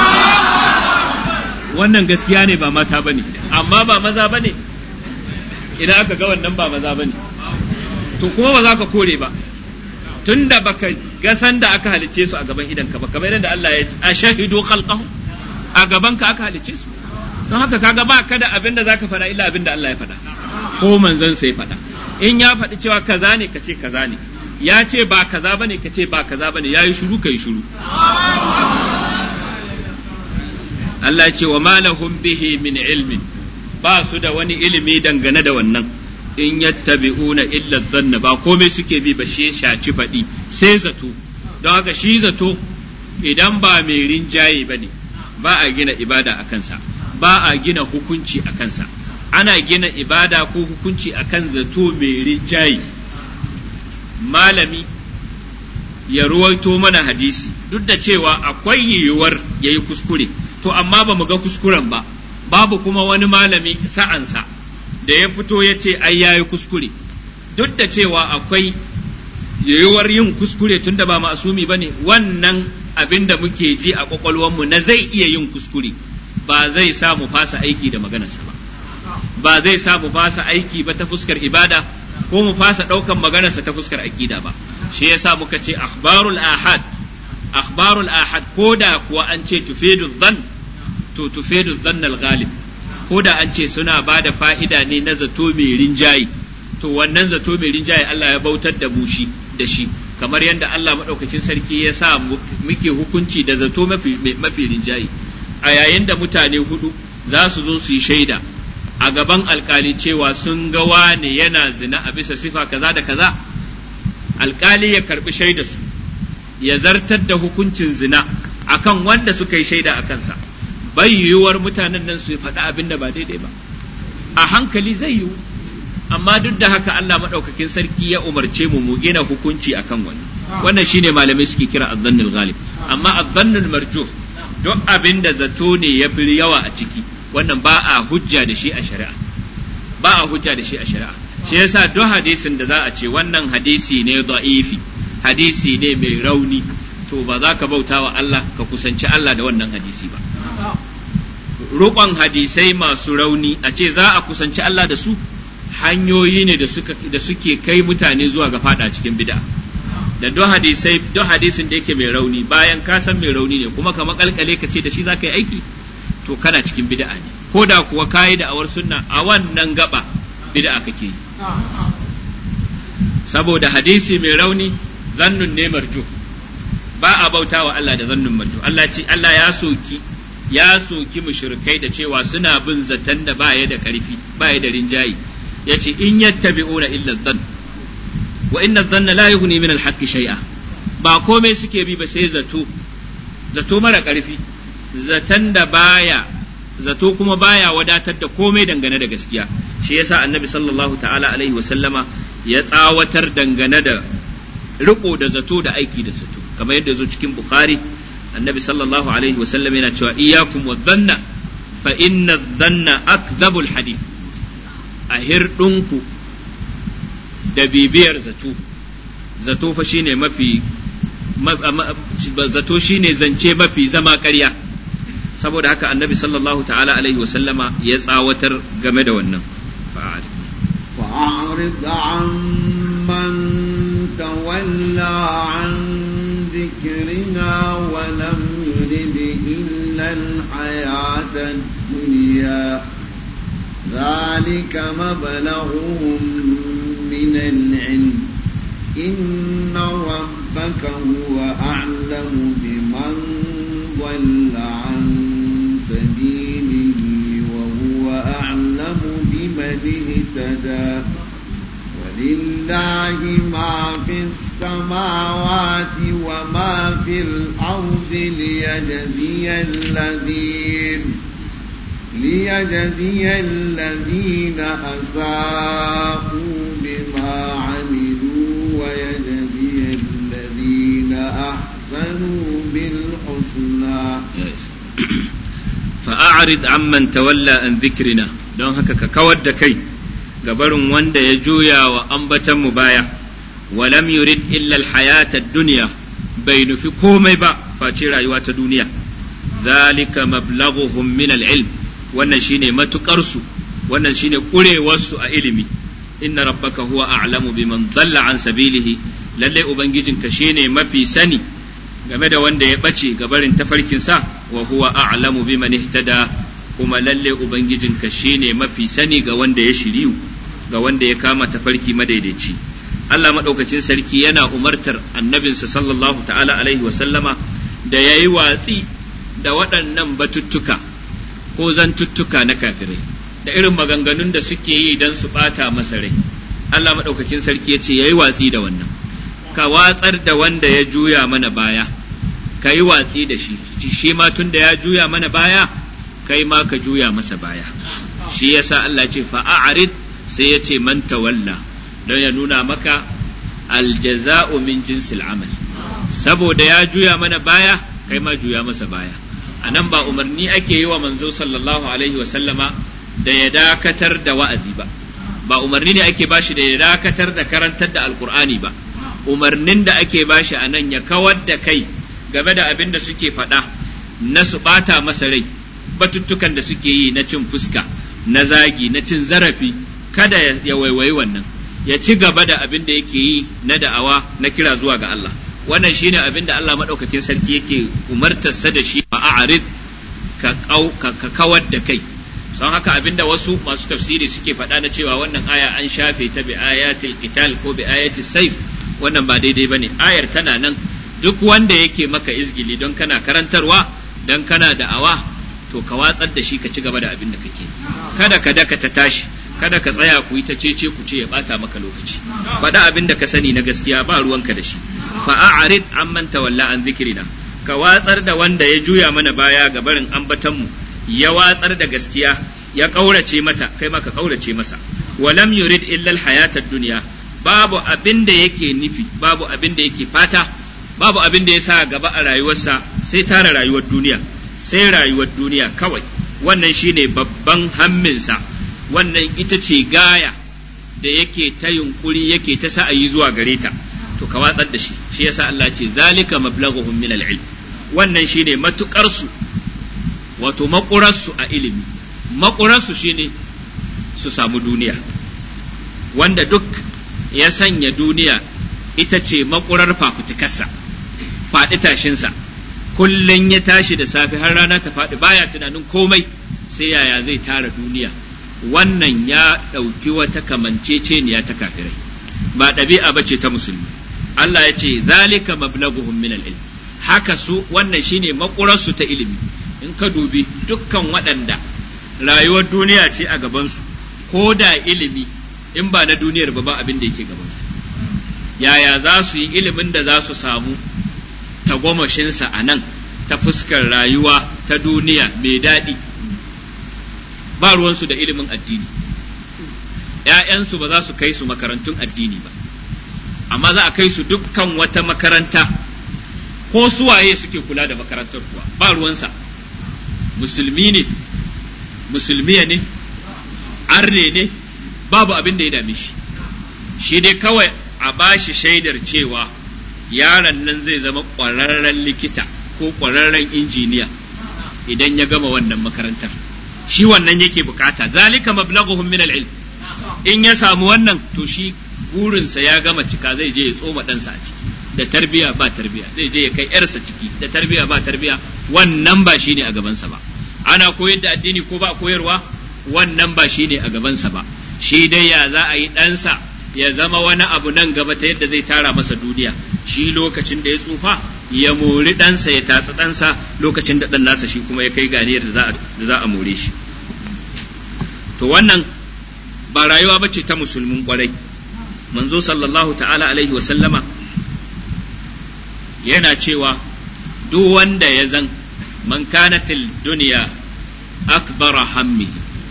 [SPEAKER 1] wannan gaskiya ne, ba mata bane, amma ba maza bane. Idan aka ga wannan ba maza bane, to kuma ba za ka kore ba, tunda baka ga san da aka halicce su a gaban idanka ba, kamar yadda Allah ya ashahidu khalqahu, a gaban ka aka halicce su. Don haka kaga ba ka da abin da zaka faɗa illa abin da Allah ya faɗa ko manzon sai faɗa. In ya faɗi cewa kaza ne ka ce kaza ne, ya ce ba kaza bane ka ce ba kaza bane, yayi shiru kai shiru. Allah ya ce wa ma lahum bihi min ilmin, ba su da wani ilimi dangane da wannan. In yattabi'una illa dhanna, ba komai suke bi ba shi shaci faɗi sai zato. Don haka shi zato idan ba mai rinjaye bane, ba a gina ibada a kansa, ba a gina hukunci a kansa. Ana gina ibada ko hukunci akan zato mai rinjaye. Malami ya ruwaito mana hadisi, duk da cewa akwai yiwuwar yayi kuskure, to amma ba mu ga kuskuren ba, babu kuma wani malami sa'ansa da ya fito ya ce ai yayi kuskure, duk da cewa akwai yiwuwar yin kuskure tunda ba ma'asumi bane. Wannan abin da muke ji a kwakwalwarmu na zai iya yin kuskure ba zai sa mu fasa aiki da maganarsa ba, ba zai sa mu fasa aiki ba ta fuskar ibada, ko mu fasa ɗaukan maganarsa ta fuskar aqida ba. Shi yasa muka ce akhbarul ahad, akhbarul ahad ko da kuwa an ce tufidu dhann, to tufidu dhann al-ghalib, ko da an ce suna ba da fa'ida ne na zato mai rinjaye, to wannan zato mai rinjaye Allah ya bautar da mu shi da shi, kamar yadda Allah maɗaukacin sarki ya sa muke hukunci da zato mafi, mafi rinjaye. A yayin da mutane hudu za su zo su yi shaida a gaban alkali cewa sun ga wane yana zina a bisa sifa kaza da kaza, alkali ya karbi shaidarsu, ya zartar da hukuncin zina akan wanda suka yi shaida a kansa. Bai yiwuwar mutanen nan su faɗa abin da ba daidai ba, a hankali zai yiwu, amma duk da haka Allah maɗaukakin sarki ya umarce mu mu gina hukunci akan wani. wannan shine malamai suke kira adh-dhannul ghalib. Amma adh-dhannul marjuh duk abinda zato ne ya fi yawa a ciki, wannan ba a hujja da shi a shari'a, ba a hujja da shi a shari'a. Shi yasa duk hadisin da za a ce wannan hadisi ne da'ifi, hadisi ne mai rauni, to ba za ka bauta wa Allah ka kusanci Allah da wannan hadisi ba. Roƙon hadisai masu rauni a ce za a kusanci Allah da su hanyoyi ne da suka da suke kai mutane zuwa ga fada cikin bid'a. Da duk hadisai duk hadisin da yake mai rauni, bayan ka san mai rauni ne kuma ka makalkale ka ce da shi za ka yi aiki, to kana cikin bid'a ne. Ko da kuwa kayi da awar sunna, a wannan gaba bid'a kake yi. Saboda hadisi mai rauni zannun ne marju, ba a bauta wa Allah da zannun marju. Allah ce Allah ya soki ya soki mushrikai da cewa suna bin zaton da baya da karfi, baya da rinjayi. Yace in yattabi'una illa dhann wa inna dhanna la yughni min al-haqqi shay'a. Ba komai suke bi ba sai zato, zato mara karfi, zaton da baya zato kuma baya wadatar da komai dangane da gaskiya. Shi yasa Annabi sallallahu ta'ala alaihi wa sallama ya tsawatar dangane da riko da zato da aiki da zato, kamar yadda zo cikin Bukhari. Annabi sallallahu alaihi wa sallam yana cewa iyyakum wadh-dhanna fa inna adh-dhanna akdhabul hadith. A hirdinku da bibiyar zato, zato fa shine mafi zato shine zance mafi zama ƙarya. Saboda haka Annabi sallallahu ta'ala alaihi wa sallama ya tsawatar game da wannan.
[SPEAKER 2] فأعرض عمن تولى عن ذكرنا ولم يرد إلا الحياة الدنيا ذلك مبلغهم من العلم إن ربك هو أعلم بمن ضل عن سبيله وهو أعلم بمن اهتدى ولله ما في السماوات وما في الأرض ليجزي الذين ليجزي الذين أساءوا بما عملوا ويجزي الذين أحسنوا بالحسنى.
[SPEAKER 1] فأعرض عمن تولى عن ذكرنا، don haka ka kawar da kai gabarin wanda ya juya wa ambatan mu baya. Walam yurid illa alhayata ad-dunya, bai nufi komai ba face rayuwa ta duniya. Zalika mablaghuhum min al-ilm, wannan shine matukar su, wannan shine kurewar su a ilimi. Inna rabbaka huwa a'lamu biman dhalla an sabilihi, lalle ubangijinka shine mafi sani game da wanda ya bace gabarin tafarkin sa. Wa huwa a'lamu biman ihtada, kuma lalle ubangijinka shine mafi sani ga wanda ya shiriyu, ga wanda ya kama tafarki madaidaici. Allah madaukakin sarki yana umartar annabinsa sallallahu ta'ala alaihi wa sallama da yayi watsi da waɗannan batuttuka ko zantuttuka na kafirai da irin maganganun da suke yi don su ɓata masa rai. Allah madaukakin sarki ya ce yayi watsi da wannan, ka watsar da wanda ya juya mana baya, ka yi watsi da shi, shi ma tun da ya juya mana baya kai ma ka juya masa baya. Shi yasa Allah ce fa'arid, sai ya ce man tawalla, don ya nuna maka aljaza'u min jinsil amal. Saboda ya juya mana baya kai ma juya masa baya. A nan ba umarni ake yi wa manzo sallallahu alaihi wa sallama da ya dakatar da wa'azi ba, ba umarni ne ake bashi da ya dakatar da karantar da alkur'ani ba. Umarnin da ake bashi a nan ya kawar da kai game da abin da suke faɗa na su ɓata masa rai, batuttukan da suke yi na cin fuska, na zagi, na cin zarafi, kada ya waiwayi wannan, ya ci gaba da abin da yake yi na da'awa na kira zuwa ga Allah. Wannan shine abin da Allah madaukakin sarki yake umartarsa da shi, a'arid, ka ka kawar da kai. San haka abin da wasu masu tafsiri suke faɗa na cewa wannan aya an shafe ta bi ayatil qital ko bi ayatis sayf, wannan ba daidai bane. Ayar tana nan, duk wanda yake maka izgili don kana karantarwa, don kana da'awa, to ka watsar da shi ka ci gaba da abin da kake. Kada ka daka ta tashi, kada ka tsaya ku yi ta cece ku ce ya bata maka lokaci. Faɗa abin da ka sani na gaskiya, ba ruwanka da shi. Fa'arid amman tawalla an zikrina, ka watsar da wanda ya juya mana baya ga barin ambatanmu, ya watsar da gaskiya, ya kaurace mata, kai ma ka kaurace masa. Walam yurid illa al-hayata ad-dunya, babu abin da yake nufi, babu abin da yake fata, babu abin da ya sa gaba a rayuwarsa sai tara rayuwar duniya, sai rayuwar duniya kawai. Wannan shine babban hamminsa, wannan ita ce gaya da yake ta yunkuri yake ta sa'ayi zuwa gare ta, to ka watsar da shi. Shi yasa Allah ce zalika mablaghuhum min al-ilm, wannan shine matukar su, wato makurarsu a ilimi, makurarsu shine su samu duniya. Wanda duk ya sanya duniya ita ce makurar fafutukarsa, faɗi tashinsa, kullum ya tashi da safe har rana ta faɗi baya tunanin komai sai yaya zai tara duniya, wannan ya ɗauki wata kamanceceniya ta kafirai, ba ɗabi'a bace ta musulmi. Allah ya ce zalika mablaghuhum min al-ilm, haka su wannan shine makurarsu ta ilimi. In ka dubi dukkan waɗanda rayuwar duniya ce a gabansu, ko da ilimi in ba na duniyar ba ba abin da yake gabansu, yaya za su yi ilimin da za su samu tagomashinsa a nan ta fuskar rayuwa ta duniya mai daɗi, ba ruwansu da ilimin addini. ‘Ya'yansu ba za su kai su makarantun addini ba, amma za a kai su dukkan wata makaranta, ko suwaye suke kula da makarantar kuwa ba ruwansa, musulmi ne, musulmiya ne, arne ne, babu abin da ya dame shi, shi dai kawai a bashi shaidar cewa yaron nan zai zama ƙwararren likita ko ƙwararren injiniya idan ya gama wannan makarantar, shi wannan yake bukata. Zalika mablaghuhum min al-ilm, in ya samu wannan to shi burinsa ya gama cika, zai je ya tsoma ɗansa a ciki da tarbiya ba tarbiya, zai je ya kai ‘yarsa ciki da tarbiya ba tarbiya, wannan ba shi ne a gabansa ba. Ana koyar da addini ko ba koyarwa, wannan ba shi ne a gabansa ba. Shi dai ya za a yi ɗansa ya zama wani abu nan gaba ta yadda zai tara masa duniya, shi lokacin da ya tsufa ya mori ɗansa, ya tatsi ɗansa lokacin da ɗan nasa shi kuma ya kai ganiyar da za a more shi. To wannan ba rayuwa bace ta musulmin kwarai. Manzo sallallahu ta'ala alaihi wa sallama yana cewa duk wanda ya zan man kanatil dunya akbara hammi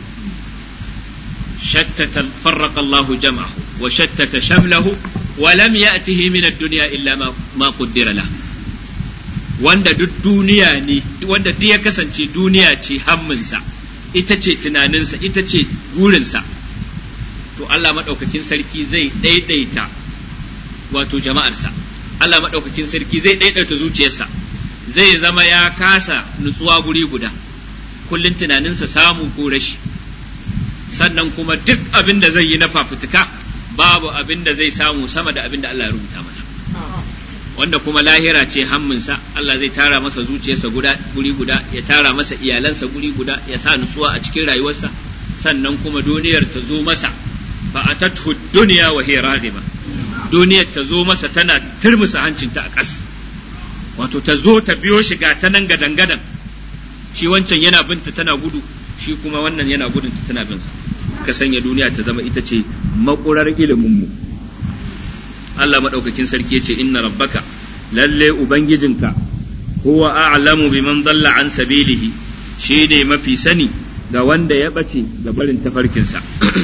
[SPEAKER 1] shattata farraqa Allahu jam'ahu wa shattata shamlahu wa lam ya'tihi min ad-dunya illa ma, ma qaddara lahu. Wanda duk duniya ne, wanda duk ya kasance duniya ce hamminsa, ita ce tunaninsa, ita ce gurinsa, to Allah maɗaukakin sarki zai ɗaiɗaita wato jama'arsa, Allah maɗaukakin sarki zai ɗaiɗaita zuciyarsa, zai zama ya kasa nutsuwa guri guda, kullum tunaninsa samu ko rashi. Sannan kuma duk abin da zai yi na fafutuka babu abin da zai samu sama da abin da Allah ya rubuta masa. Wanda kuma lahira ce hamminsa, Allah zai tara masa zuciyarsa guda guri guda, ya tara masa iyalansa guri guda, ya sa nutsuwa a cikin rayuwarsa. Sannan kuma duniyar ta zo masa, fa atathu dunya wa hiya raghiba, duniyar ta zo masa tana turmusa hancinta a ƙas, wato ta zo ta biyo shi ga ta nan gadan gadan, shi wancan yana binta tana gudu, shi kuma wannan yana gudun ta tana bin sa. Ka sanya duniya ta zama ita ce makurar ilimin mu. Allah madaukakin sarki yace inna rabbaka, lalle ubangijinka, huwa a'lamu biman dalla an sabilihi, shi ne mafi sani ga wanda ya bace ga barin tafarkinsa.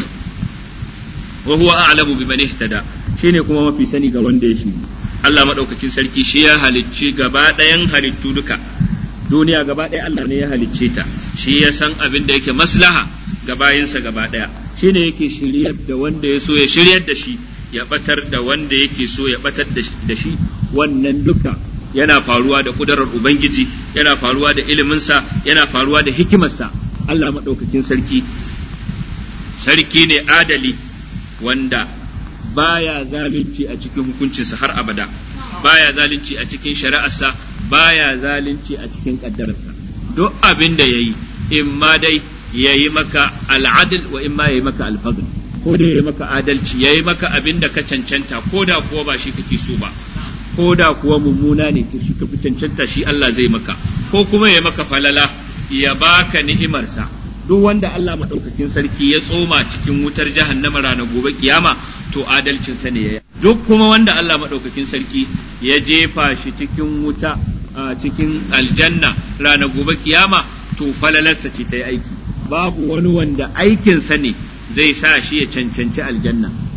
[SPEAKER 1] Wa huwa a'lamu biman ihtada, shi ne kuma mafi sani ga wanda ya shiri. Allah madaukakin sarki shi ya halicci gaba ɗayan halittu duka, duniya gaba ɗaya Allah ne ya halicce ta, shi ya san abin da yake maslaha ga bayinsa gaba ɗaya, shi ne yake shiryar da wanda ya so ya shiryar da shi, ya batar da wanda yake so ya batar da shi. Wannan duka yana faruwa da kudarar Ubangiji, yana faruwa da iliminsa, yana faruwa da hikimarsa. Allah maɗaukakin sarki sarki ne adali, wanda baya zalunci a cikin hukuncinsa har abada, baya zalunci a cikin shari'arsa, baya zalunci a cikin kaddararsa. Duk abin da yayi, in ma dai yayi maka al'adl wa in ma yayi maka al-fadl, ko da yayi maka adalci, yayi maka abin da ka cancanta, ko da kuwa ba shi kake so ba, ko da kuwa mummuna ne shi ka fi cancanta, shi Allah zai maka, ko kuma yayi maka falala, ya baka ni'imarsa. Duk wanda Allah madaukakin sarki ya tsoma cikin wutar jahannama ranar gobe kiyama, to adalcinsa ne ya. Duk kuma wanda Allah madaukakin sarki ya jefa shi cikin wuta a cikin aljanna ranar gobe kiyama, to falalarsa ce ta yi aiki. Babu wani wanda aikinsa ne zai sa shi ya cancanci aljanna,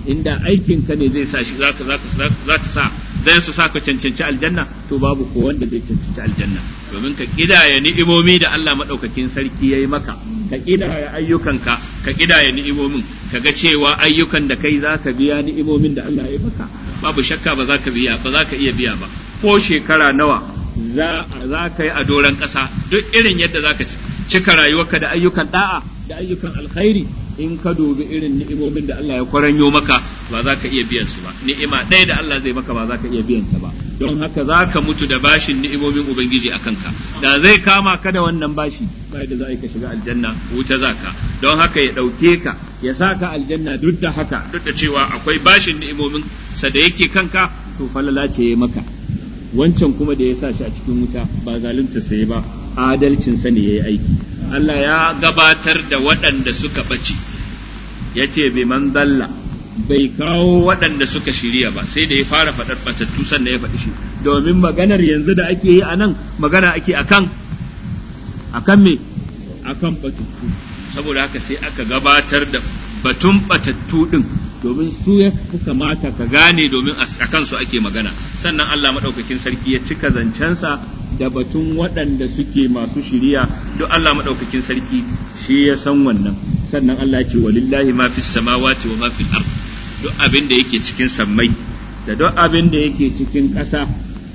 [SPEAKER 1] inda aikin ka ne zai sa shi zaka zaka zaka sa zai su sa ka cancanci aljanna to babu ko wanda zai cancanci aljanna domin ka kidaya ni'imomi da Allah madaukakin sarki yayi maka ka kidaya ayyukanka ka kidaya ni'imomin ka ga cewa ayyukan da kai zaka biya ni'imomin da Allah ya maka babu shakka ba za ka biya ba za ka iya biya ba ko shekara nawa za za ka yi a doran ƙasa duk irin yadda za ka cika rayuwarka da ayyukan da'a da ayyukan alkhairi in ka dubi irin ni'imomin da Allah ya kwaranyo maka ba za ka iya biyan su ba ni'ima ɗaya da Allah zai maka ba za ka iya biyan ta ba don haka za ka mutu da bashin ni'imomin ubangiji a kanka da zai kama ka da wannan bashi ba da za ka shiga aljanna wuta za ka don haka ya ɗauke ka ya sa ka aljanna duk da haka duk da cewa akwai bashin ni'imomin sa da yake kanka to falala ce ya maka wancan kuma da ya sa shi a cikin wuta ba zalunta sai ba adalcin sa ne yayi aiki Allah ya gabatar da waɗanda suka ɓace ya ce bi man dalla bai kawo waɗanda suka shirya ba sai da ya fara faɗar ɓatattu sannan ya faɗi shi domin maganar yanzu da ake yi a nan magana ake akan akan me akan ɓatattu saboda haka sai aka gabatar da batun ɓatattu ɗin domin su ya fi kamata ka gane domin a kansu ake magana sannan Allah maɗaukakin sarki ya cika zancensa da batun waɗanda suke masu shiriya duk Allah maɗaukakin sarki shi ya san wannan sannan Allah ya ce walillahi ma fis samawati wa ma fil ard duk abin da yake cikin sammai da duk abin da yake cikin ƙasa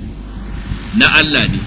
[SPEAKER 1] na Allah ne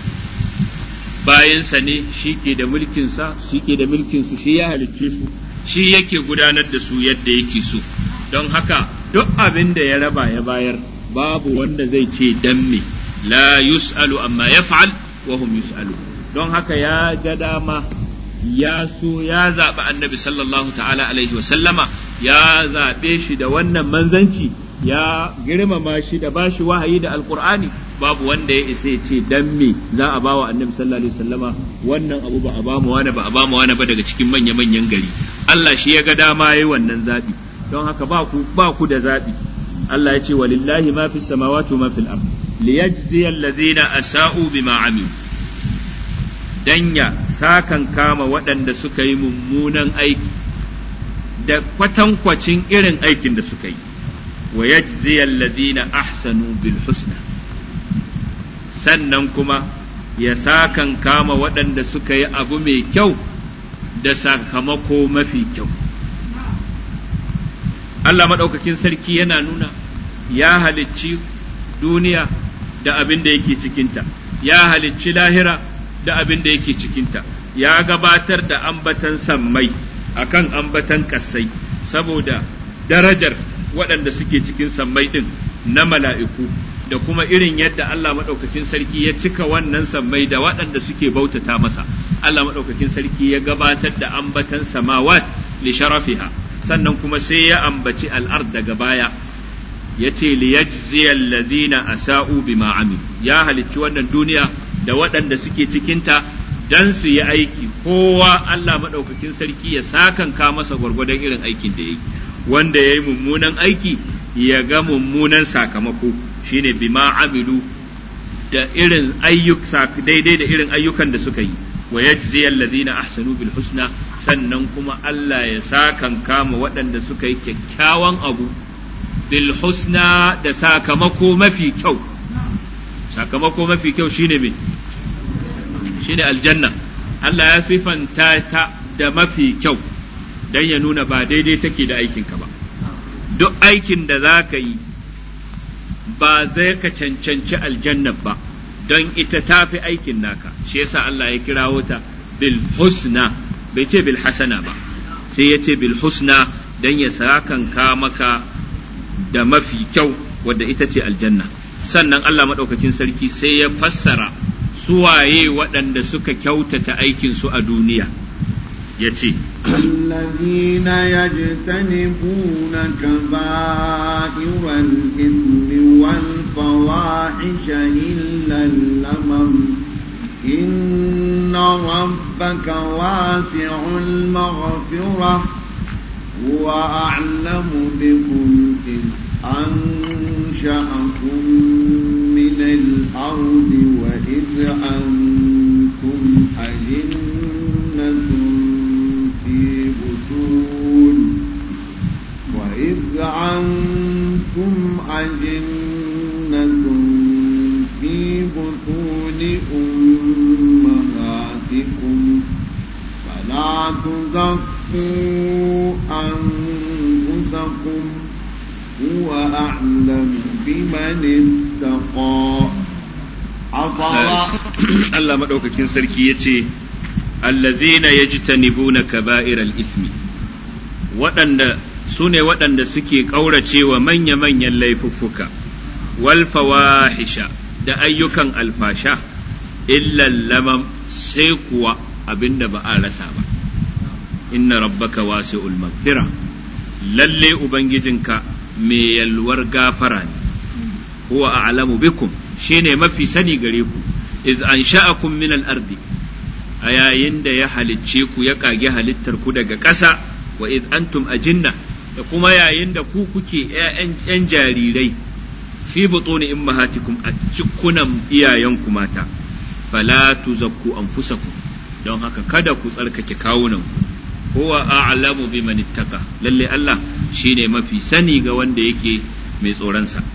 [SPEAKER 1] bayansa ne shi ke da mulkin sa shi ke da mulkin su shi ya halicce su shi yake gudanar da su yadda yake so don haka duk abin da ya raba ya bayar babu wanda zai ce dan me la yus'alu amma yaf'al wa hum yus'alu don haka ya ga dama ya so ya zaɓi annabi sallallahu ta'ala alaihi wa sallama ya zaɓe shi da wannan manzanci ya girmama shi da bashi wahayi da alqur'ani babu wanda ya isa ya ce dan me za a bawa annabi sallallahu alaihi wa sallama wannan abu ba a ba mu wani ba a ba mu wani ba daga cikin manya manyan gari Allah shi ya ga dama yayi wannan zaɓi don haka ba ku ba ku da zaɓi Allah ya ce walillahi ma fis samawati wa ma fil ard liyajziya alladhina asa'u bima amilu dan ya sakan kama waɗanda suka yi mummunan aiki da kwatankwacin irin aikin da suka yi wa yajziya alladhina ahsanu bil husna sannan kuma ya sakan kama waɗanda suka yi abu mai kyau da sakamako mafi kyau Allah maɗaukakin sarki yana nuna ya halicci duniya da abin da yake cikinta, ya halicci lahira da abin da yake cikinta, ya gabatar da ambatan sammai akan ambatan ƙasai, saboda darajar waɗanda suke cikin sammai ɗin na mala'iku, da kuma irin yadda Allah maɗaukakin sarki ya cika wannan sammai da waɗanda suke bautata masa. Allah maɗaukakin sarki ya gabatar da ambatan samawat li sharafiha, sannan kuma sai ya ambaci al'ard daga baya. ya ce liyajziyal ladina asa'u bima amilu ya halicci wannan duniya da waɗanda suke cikinta dan su yi aiki kowa Allah maɗaukakin sarki ya sakanka masa gwargwadon irin aikin da ya yi wanda ya yi mummunan aiki ya ga mummunan sakamako shine bima amilu da irin ayyuk daidai da irin ayyukan da suka yi wa yajziyal ladina ahsanu bil husna sannan kuma Allah ya sakanka ma waɗanda suka yi kyakkyawan abu bil husna da sakamako mafi kyau sakamako mafi kyau shine me shine aljanna Allah ya sifanta ta da mafi kyau dan ya nuna ba daidai take da aikinka ba duk aikin da za ka yi ba zai ka cancanci aljanna ba don ita tafi aikin naka shi yasa Allah ya kirawo ta bil husna bai ce bil hasana ba sai ya ce bil husna dan ya sakanka maka da mafi kyau wadda ita ce aljanna sannan Allah maɗaukakin sarki sai ya fassara suwaye waɗanda suka kyautata aikinsu a duniya ya ce
[SPEAKER 2] الذين يجتنبون كبائر الإثم والفواحش إلا اللمم إن ربك واسع المغفرة هو أعلم بكم إذ أنشأكم من الأرض وإذ أنتم أجنة في بطون وإذ أنتم تزكوا أنفسكم هو أعلم بمن اتقى
[SPEAKER 1] Allah maɗaukakin sarki ya ce, Allazina yajtanibuna kaba'iral ismi, waɗanda su ne waɗanda suke ƙauracewa manya-manyan laifuffuka, wal fawahisha da ayyukan alfasha, illal lamam sai kuwa abinda ba a rasa ba. Inna rabbaka wasi'ul maghfira, lalle Ubangijinka mai yalwar gafara ne, huwa a'lamu bikum shine mafi sani gare ku, iz ansha'akum min al-ardi, a yayin da ya halicce ku ya kage halittar ku daga ƙasa, wa iz antum ajinna, da kuma yayin da ku kuke ƴaƴan jarirai, fi butuni ummahatikum a cikunan iyayenku mata, fala tuzakku anfusakum, don haka kada ku tsarkake kawunan ku, huwa a'lamu biman ittaqa, lalle Allah shine mafi sani ga wanda yake mai tsoronsa.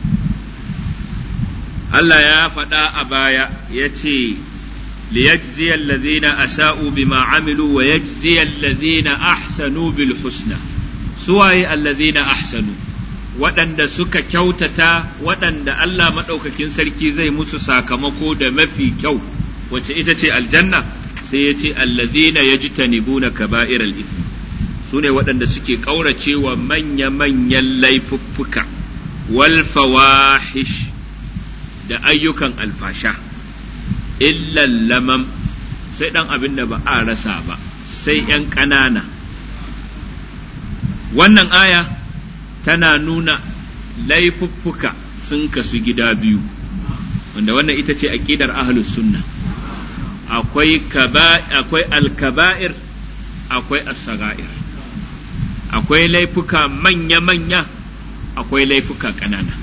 [SPEAKER 1] Allah ya faɗa a baya ya ce, liyajziya allazina asa'u bima amilu wa yajziya allazina ahsanu bil husna. Suwaye allazina ahsanu, waɗanda suka kyautata, waɗanda Allah maɗaukakin sarki zai musu sakamako da mafi kyau, wacce ita ce aljanna, sai ya ce allazina yajtanibuna kaba'iral ithmi, su ne waɗanda suke ƙauracewa manya-manyan laifuffuka, wal fawahish da ayyukan alfasha, illal lamam sai ɗan abin da ba a rasa ba, sai ‘yan ƙanana. Wannan aya tana nuna laifuffuka sun kasu gida biyu, wanda wannan ita ce aƙidar ahlus sunna. Akwai akwai alkaba'ir, akwai as-saga'ir, akwai laifuka manya-manya, akwai laifuka ƙanana.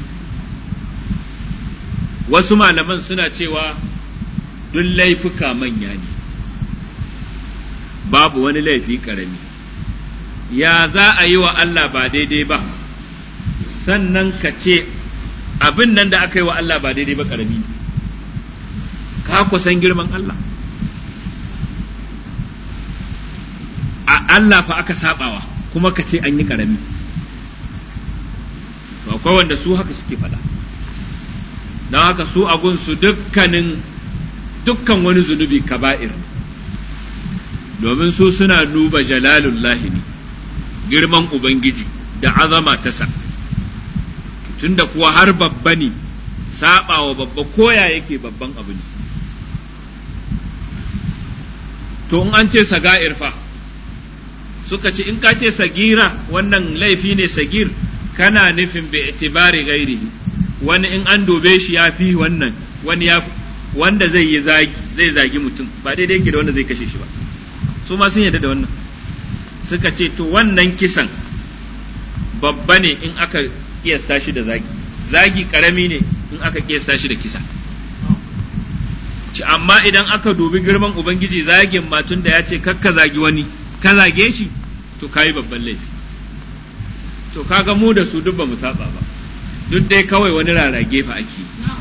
[SPEAKER 1] Wasu malaman suna cewa duk laifuka manya ne, babu wani laifi ƙarami. Ya za a yi wa Allah ba daidai ba, sannan ka ce abin nan da aka yi wa Allah ba daidai ba ƙarami ne, ka kusan girman Allah. A Allah fa aka sabawa kuma ka ce an yi ƙarami. Akwai wanda su haka suke faɗa. Don haka su a gunsu dukkanin dukkan wani zunubi kaba'ir, domin su suna duba jalalullahi ne, girman Ubangiji da azama ta sa, tunda kuwa har babba ne, saɓawa babba koya yake babban abu ne. To in an ce saga'ir fa, suka ce in ka ce sagira wannan laifi ne sagir, kana nufin bi itibari gairihi, wani in an dobe shi ya fi wannan, wani ya wanda zai yi zagi zai zagi mutum ba daidai yake da wanda zai kashe shi ba. Su ma sun yarda da wannan, suka ce to wannan kisan babba ne in aka kiyasta shi da zagi, zagi karami ne in aka kiyasta shi da kisa. Amma idan aka dubi girman Ubangiji, zagin matun da ya ce kakka zagi wani, ka zage shi to kayi babban laifi. To kaga mu da su duk ba mu saba ba, duk dai kawai wani rarage fa ake.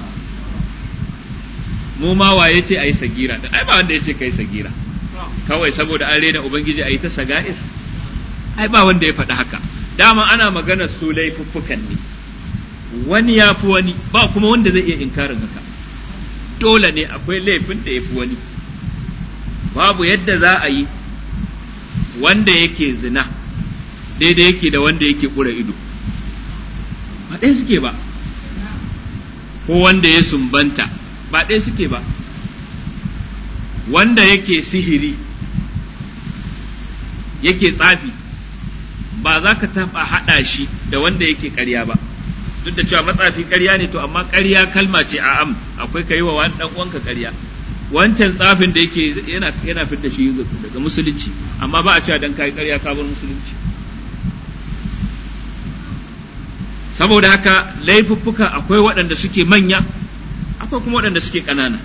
[SPEAKER 1] Mu ma waye ce a yi sagira, da ai ba wanda ya ce ka yi sagira, kawai saboda an rena Ubangiji a yi ta saga'ir, ai ba wanda ya faɗi haka. Dama ana magana su laifuffukan ne, wani ya fi wani, ba kuma wanda zai iya inkarin haka. Dole ne akwai laifin da ya fi wani, babu yadda za a yi wanda yake zina daidai yake da wanda yake ƙura ido, ba ɗaya suke ba, ko wanda ya sumbanta ba ɗaya suke ba, wanda yake sihiri yake tsafi ba za ka taɓa haɗa shi da wanda yake ƙarya ba, duk da cewa matsafi ƙarya ne to amma ƙarya kalma ce a am, akwai ka yi wa wani ɗan uwanka ƙarya. Wancan tsafin da yake yana yana fitar shi daga musulunci, amma ba a cewa dan kai ƙarya ka bar musulunci. Saboda haka laifuffuka akwai waɗanda suke manya, akwai kuma waɗanda suke ƙanana.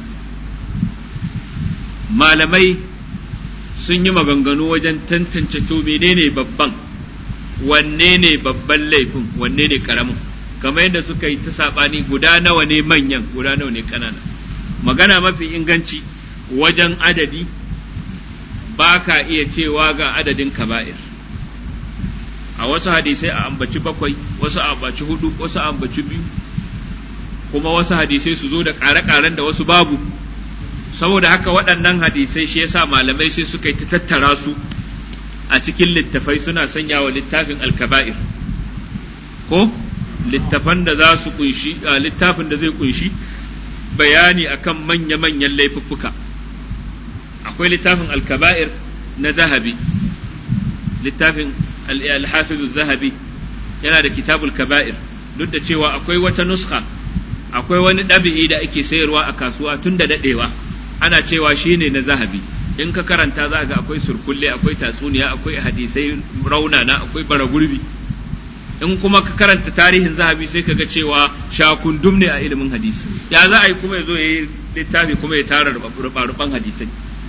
[SPEAKER 1] Malamai sun yi maganganu wajen tantance to menene babban, wanne ne babban laifin, wanne ne ƙaramin, kamar yadda suka yi ta saɓani guda nawa ne manyan, guda nawa ne ƙanana. Magana mafi inganci wajen adadi ba ka iya cewa ga adadin kaba'ir. A wasu hadisai a ambaci bakwai, wasu a ambaci hudu, wasu a ambaci biyu, kuma wasu hadisai su zo da ƙare-ƙaren da wasu babu. Saboda haka waɗannan hadisai shi yasa malamai sai suka yi ta tattara su a cikin littafai suna sanya wa littafin alkaba'ir, ko littafan da za su kunshi littafin da zai kunshi bayani akan manya-manyan laifuffuka. Akwai littafin alkaba'ir na Zahabi, littafin al-Hafiz Zahabi yana da kitabul kaba'ir, duk da cewa akwai wata nuskha, akwai wani ɗabi'i da ake sayarwa a kasuwa tun da daɗewa, ana cewa shine na Zahabi. In ka karanta za ga akwai surkulle, akwai tatsuniya, akwai hadisai raunana, akwai baragurbi. In kuma ka karanta tarihin Zahabi sai ka ga cewa shakundum ne a ilimin hadisi. Ya za a yi kuma ya zo ya yi littafi kuma ya tara ruɓa-ruɓan hadisai?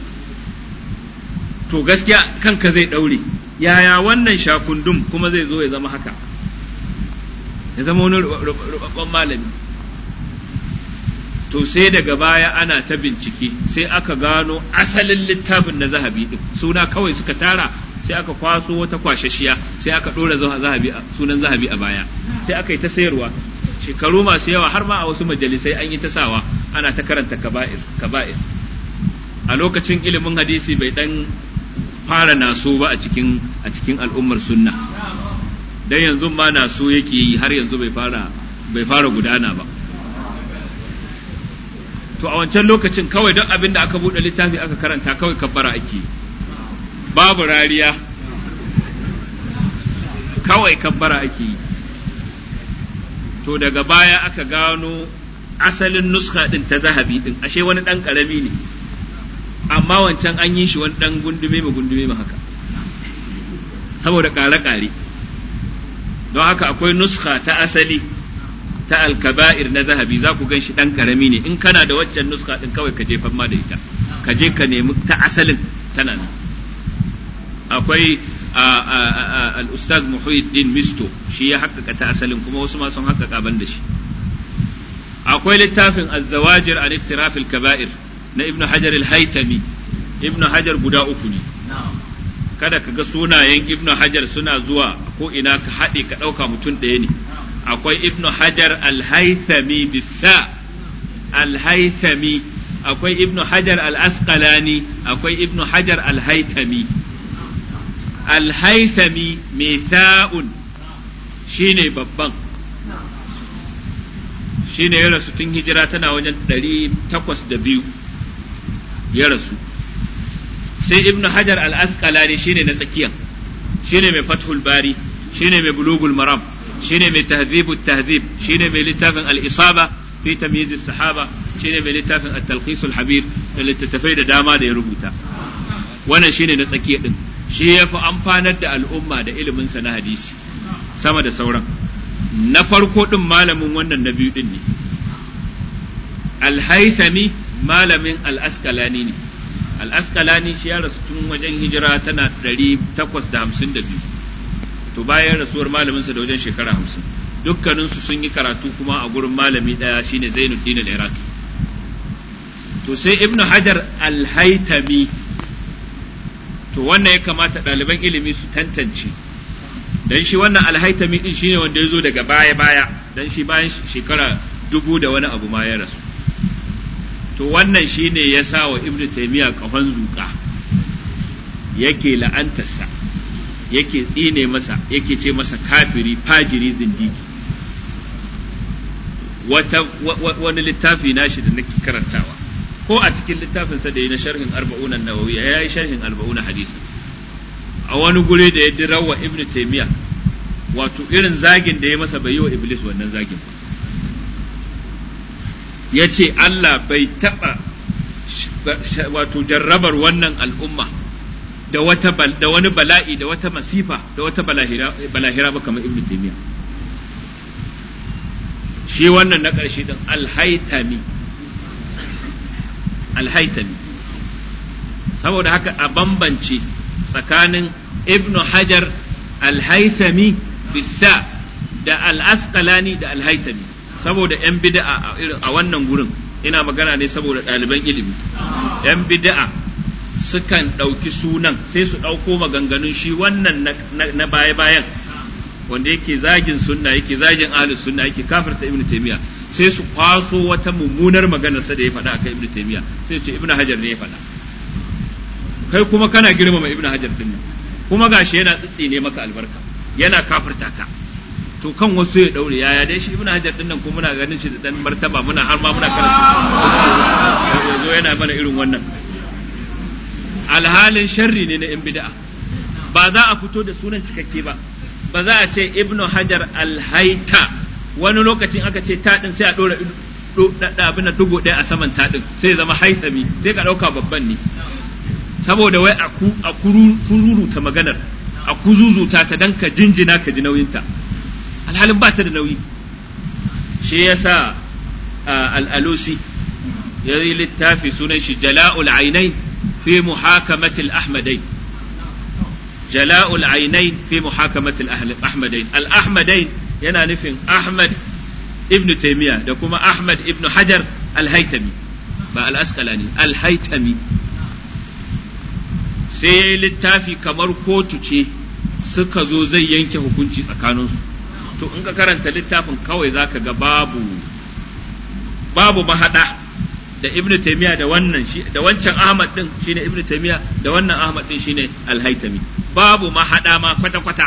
[SPEAKER 1] To gaskiya kanka zai ɗaure, yaya wannan shakundum kuma zai zo ya zama haka, ya zama wani ruɓaɓɓen malami? To sai daga baya ana ta bincike sai aka gano asalin littafin na Zahabi din, suna kawai suka tara, sai aka kwaso wata kwashashiya sai aka ɗora Zahabi sunan Zahabi a baya, sai aka yi ta sayarwa shekaru masu yawa, har ma a wasu majalisai an yi ta sawa ana ta karanta kaba'ir kaba'ir. A lokacin ilimin hadisi bai dan fara naso ba a cikin a cikin al'ummar sunna, dan yanzu ma naso yake yi, har yanzu bai fara bai fara gudana ba. To a wancan lokacin kawai don abin da aka buɗe littafi aka karanta kawai kabbara ake, babu rariya, kawai kabbara ake yi. To daga baya aka gano asalin nuska ɗin ta Zahabi ɗin ashe wani ɗan ƙarami ne, amma wancan an yi shi wani ɗan gundume ma gundume ma haka, saboda ƙare-ƙare. Don haka akwai nuska ta asali ta alkaba'ir na Zahabi, za ku gan shi ɗan ƙarami ne. In kana da waccan nuska ɗin kawai ka jefan ma da ita, ka je ka nemi ta asalin tana nan. Akwai al-Ustaz Muhyiddin Misto, shi ya haƙƙaƙa ta asalin, kuma wasu ma sun haƙƙaƙa ban da shi. Akwai littafin Az-Zawajir an Iktiraf al-Kaba'ir na Ibn Hajar al-Haytami. Ibn Hajar guda uku ne, kada ka ga sunayen Ibn Hajar suna zuwa ko ina ka haɗe ka ɗauka mutum ɗaya ne. Akwai Ibn Hajar al-Haythami bisa al-Haythami, akwai Ibn Hajar al-Asqalani, akwai Ibn Hajar al-Haythami. Al-Haythami mitha'un shine babban, shine ya rasu tun hijira tana wajen ɗari takwas da biyu ya rasu. Sai Ibn Hajar al-Asqalani shine na tsakiyan, shine mai Fathul Bari, shine mai Bulugul Maram, shine mai Tahdhibut Tahdhib, shine mai littafin al-Isaba fi tamyiz as-sahaba, shine mai littafin at-Talqis al-Habir, da littattafai da dama da ya rubuta. Wannan shine na tsakiya din, shi ya fi amfanar da al'umma da ilimin sa na hadisi sama da sauran. Na farko din malamin wannan na biyu din ne. Al-Haythami malamin al-Asqalani ne. Al-Asqalani shi ya rasu tun wajen hijira tana ɗari takwas da hamsin da biyu. To bayan rasuwar malaminsa da wajen shekara hamsin, dukkaninsu sun yi karatu kuma a gurin malami ɗaya shine Zainuddin al-Iraqi. To sai Ibn Hajar al-Haytami, to wannan ya kamata ɗaliban ilimi su tantance, dan shi wannan al-Haytami din shine wanda ya zo daga baya baya, dan shi bayan shekara dubu da wani abu ma ya rasu. To wannan shine ya sa wa Ibn Taymiyyah kafan zuƙa, yake la'antarsa, yake tsine masa, yake ce masa kafiri, fajiri, zindiki. Wata wani littafi nashi da nake karantawa, ko a cikin littafinsa da yi na sharhin arba'una nawawi, ya yi sharhin arba'una hadisi, a wani guri da ya dirawa Ibn Taymiyyah, wato irin zagin da ya masa bai yi wa Iblis wannan zagin ba. Ya ce Allah bai taɓa wato jarrabar wannan al'umma da wata da wani bala'i, da wata masifa, da wata balahira balahira ba kamar Ibn Taymiyyah. Shi wannan na ƙarshe din al-Haytami, al-Haytami. Saboda haka a bambance tsakanin Ibn Hajar al-Haytami bisa da al-Asqalani da al-Haytami, saboda yan bid'a a wannan gurin ina magana ne saboda ɗaliban ilimi. Yan bid'a sukan ɗauki sunan sai su ɗauko maganganun shi wannan na baya-bayan wanda yake zagin sunna yake zagin ahlus sunna yake kafirta ibnu taymiya sai su kwaso wata mummunar maganar sa da ya faɗa akan ibnu taymiya sai ce ibnu hajar ne ya faɗa kai kuma kana girmama ibnu hajar din nan kuma gashi yana tsitsine maka albarka yana kafirta ka to kan wasu ya daure yaya dai shi ibnu hajar din nan kuma muna ganin shi da dan martaba muna har ma muna karanta yazo yana mana irin wannan alhalin sharri ne na yan bid'a ba za a fito da sunan cikakke ba ba za a ce ibnu hajar alhaita wani lokacin aka ce ta din sai a dora abin da dugo ɗaya a saman ta din sai zama haithami sai ka dauka babban ne saboda wai a kururuta maganar a kuzuzuta ta dan ka jinjina ka ji nauyinta alhalin ba ta da nauyi shi yasa al-alusi ya yi littafi sunan shi jala'ul ainai fi muhakamatil ahmadain jala'ul ainai fi muhakamatil ahmadain al-ahmadain yana nufin ahmad ibn taymiya da kuma ahmad ibn hajar al-haytami ba al-asqalani al-haytami sai ya yi littafi kamar kotu ce suka zo zai yanke hukunci tsakaninsu to in ka karanta littafin kawai zaka ga babu babu mahada da ibnu taymiya da wannan shi da wancan ahmad din shine ibnu taymiya da wannan ahmad din shine al-haytami babu mahada ma kwata kwata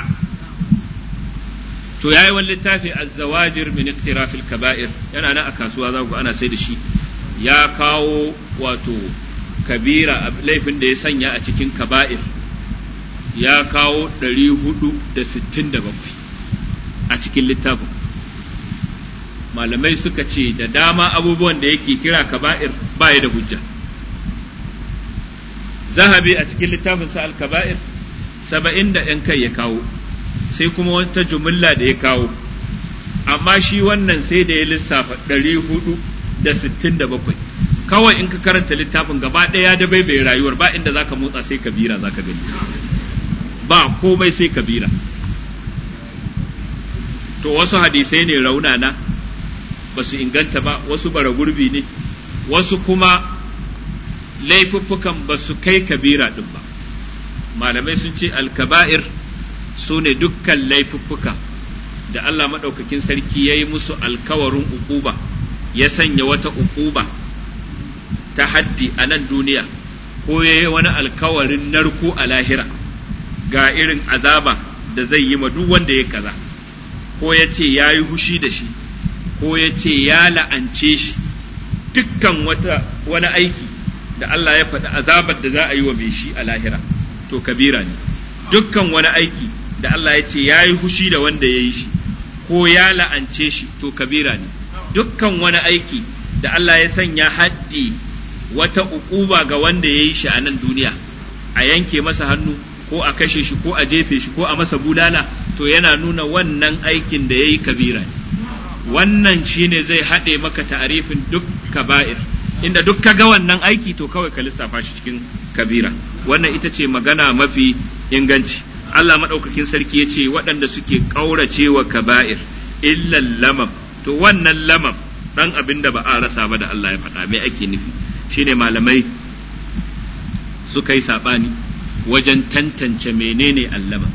[SPEAKER 1] to yayi wannan littafi az-zawajir min iqtiraf al-kaba'ir yana nan a kasuwa za ku ana sai da shi ya kawo wato kabira laifin da ya sanya a cikin kaba'ir ya kawo ɗari hudu da sittin da bakwai a cikin littafin malamai suka ce da dama abubuwan da yake kira kaba'ir baya da hujja zahabi a cikin littafin sa al-kaba'ir saba'in da yan kai ya kawo sai kuma wata jumla da ya kawo amma shi wannan sai da ya lissafa ɗari hudu da sittin da bakwai kawai in ka karanta littafin gaba ɗaya da bai bai rayuwar ba inda zaka motsa sai kabira zaka gani ba komai sai kabira to wasu hadisai ne raunana ba su inganta ba wasu bara gurbi ne wasu kuma laifuffukan ba su kai kabira din ba malamai sun ce alkaba'ir su ne dukkan laifuffuka da Allah maɗaukakin sarki ya yi musu alkawarin uquba ya sanya wata uquba ta haddi a nan duniya ko ya yi wani alkawarin narko a lahira ga irin azaba da zai yi ma duk wanda ya kaza ko ya ce ya yi hushi da shi ko ya ce ya la'ance shi dukkan wata wani aiki da Allah ya faɗi azabar da za a yi wa mai shi a lahira to kabira ne dukkan wani aiki da Allah ya ce ya yi hushi da wanda ya yi shi ko ya la'ance shi to kabira ne dukkan wani aiki da Allah ya sanya haddi wata uquba ga wanda ya yi shi a nan duniya a yanke masa hannu ko a kashe shi ko a jefe shi ko a masa bulala to yana nuna wannan aikin da ya yi kabira ne wannan shine zai haɗe maka ta'arifin duk kaba'ir inda duk ka ga wannan aiki to kawai ka lissafa shi cikin kabira wannan ita ce magana mafi inganci Allah maɗaukakin sarki ya ce waɗanda suke ƙaurace wa kaba'ir illa lamam to wannan lamam ɗan abin da ba a rasa ba da Allah ya faɗa me ake nufi shine malamai suka yi saɓani wajen tantance menene allama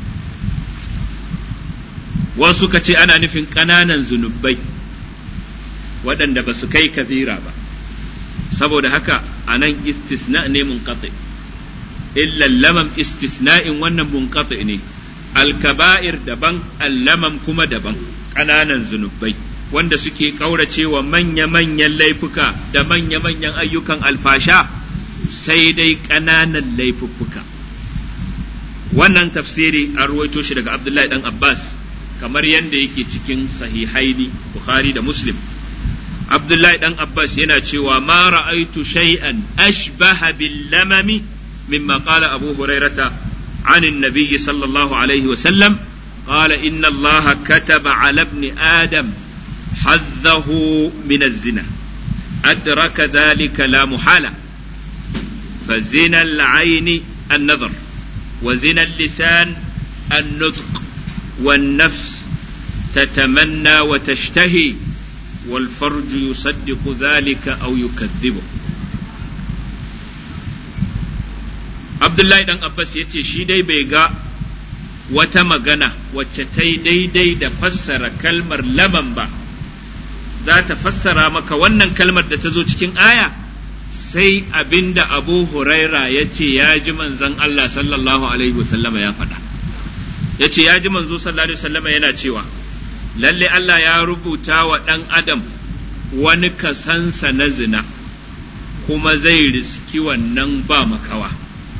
[SPEAKER 1] wasu suka ce ana nufin ƙananan zunubai waɗanda ba su kai kabira ba saboda haka a nan istisna ne munqati illa lamam istisna'in wannan munqati ne alkaba'ir daban allamam kuma daban ƙananan zunubai wanda suke ƙauracewa manya-manyan laifuka da manya-manyan ayyukan alfasha sai dai ƙananan laifuffuka wannan tafsiri an ruwaito shi daga Abdullahi dan Abbas kamar yadda yake cikin sahihaini Bukhari da Muslim Abdullahi dan Abbas yana cewa ma ra'aitu shay'an ashbaha bil lamami mimma qala Abu Hurairata عن النبي صلى الله عليه وسلم قال إن الله كتب على ابن آدم حظه من الزنا أدرك ذلك لا محالة فزنا العين النظر وزنا اللسان النطق والنفس تتمنى وتشتهي والفرج يصدق ذلك أو يكذبه Abdullahi dan Abbas ya ce shi dai bai ga wata magana wacce ta yi daidai da fassara kalmar laman ba, za ta fassara maka wannan kalmar da ta zo cikin aya sai abinda Abu Huraira ya ce ya ji manzon Allah sallallahu alaihi wasallama ya faɗa. Ya ce ya ji manzo sallallahu alaihi wasallama yana cewa lalle Allah ya rubuta wa ɗan adam wani kasansa na zina kuma zai riski wannan ba makawa.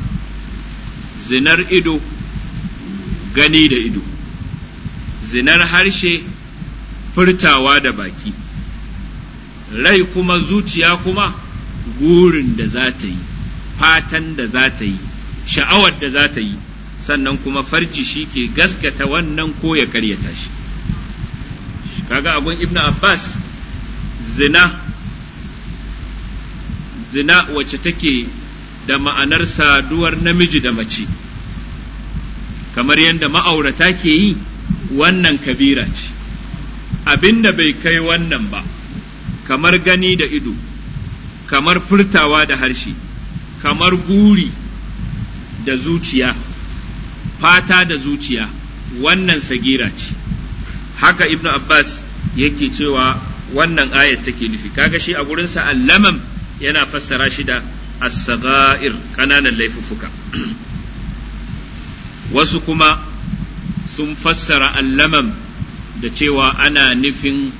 [SPEAKER 1] Zinar ido gani da ido, zinar harshe furtawa da baki, rai kuma zuciya kuma gurin da za ta yi, fatan da za ta yi, sha'awar da za ta yi, sannan kuma farji shi ke gaskata wannan ko ya karyata shi. Kaga abun Ibn Abbas, zina zina wacce take da ma'anar saduwar namiji da mace kamar yadda ma'aurata ke yi, wannan kabira ce. Abinda bai kai wannan ba kamar gani da ido, kamar furtawa da harshe, kamar guri da zuciya, fata da zuciya, wannan sagira ce. Haka Ibn Abbas yake cewa wannan ayat take nufi. Kaga shi a gurinsa allamam yana fassara shi da as-sagha'ir, ƙananan laifuffuka. Wasu kuma sun fassara allamam da cewa ana nufin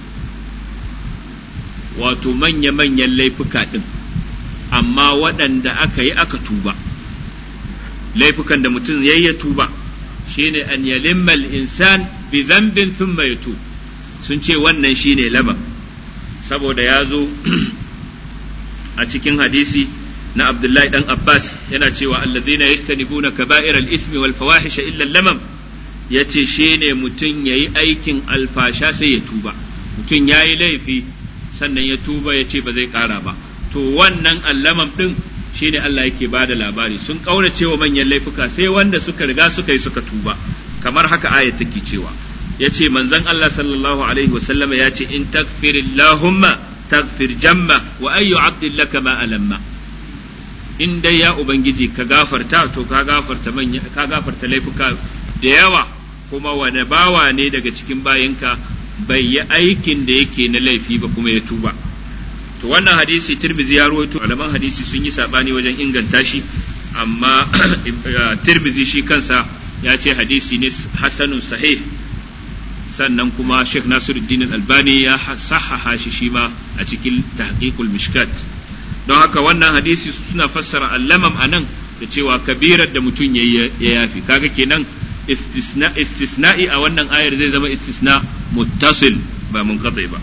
[SPEAKER 1] wato manya-manyan laifuka ɗin, amma waɗanda aka yi aka tuba. Laifukan da mutum ya yi tuba shine an yalimma al-insan bi dhanbin thumma yatub. Sun ce wannan shine laban, saboda ya zo a cikin hadisi na Abdullahi dan Abbas yana cewa alladhina yajtanibuna kaba'ir al-ithmi wal fawahisha illa al-lamam, yace shine mutum yayi aikin alfasha sai ya tuba. Mutum yayi laifi sannan ya tuba ya ce ba zai ƙara ba, to wannan allamam ɗin shi ne Allah yake ba da labari. Sun ƙaurace wa manyan laifuka sai wanda suka riga suka yi suka tuba, kamar haka ayat take cewa. Ya ce manzon Allah sallallahu alaihi wasallama ya ce in takfirillahumma takfir jamma wa ayyu abdin laka ma alamma. In dai ya Ubangiji ka gafarta, to ka gafarta manya, ka gafarta laifuka da yawa, kuma wani bawa ne daga cikin bayinka bai yi aikin da yake na laifi ba kuma ya tuba. To wannan hadisi Tirmidhi ya rawaito, malaman hadisi sun yi sabani wajen inganta shi, amma Tirmidhi shi kansa ya ce hadisi ne hasanun sahih, sannan kuma Sheikh Nasiruddin Al-Albani ya sahaha shi shi ma a cikin Tahqiqul Mishkat. Don haka wannan hadisi suna fassara allamam anan da cewa kabirar da mutum ya yafi. Kaga kenan istisna istisna'i a wannan ayar zai zama istisna muttasil ba munqati ba.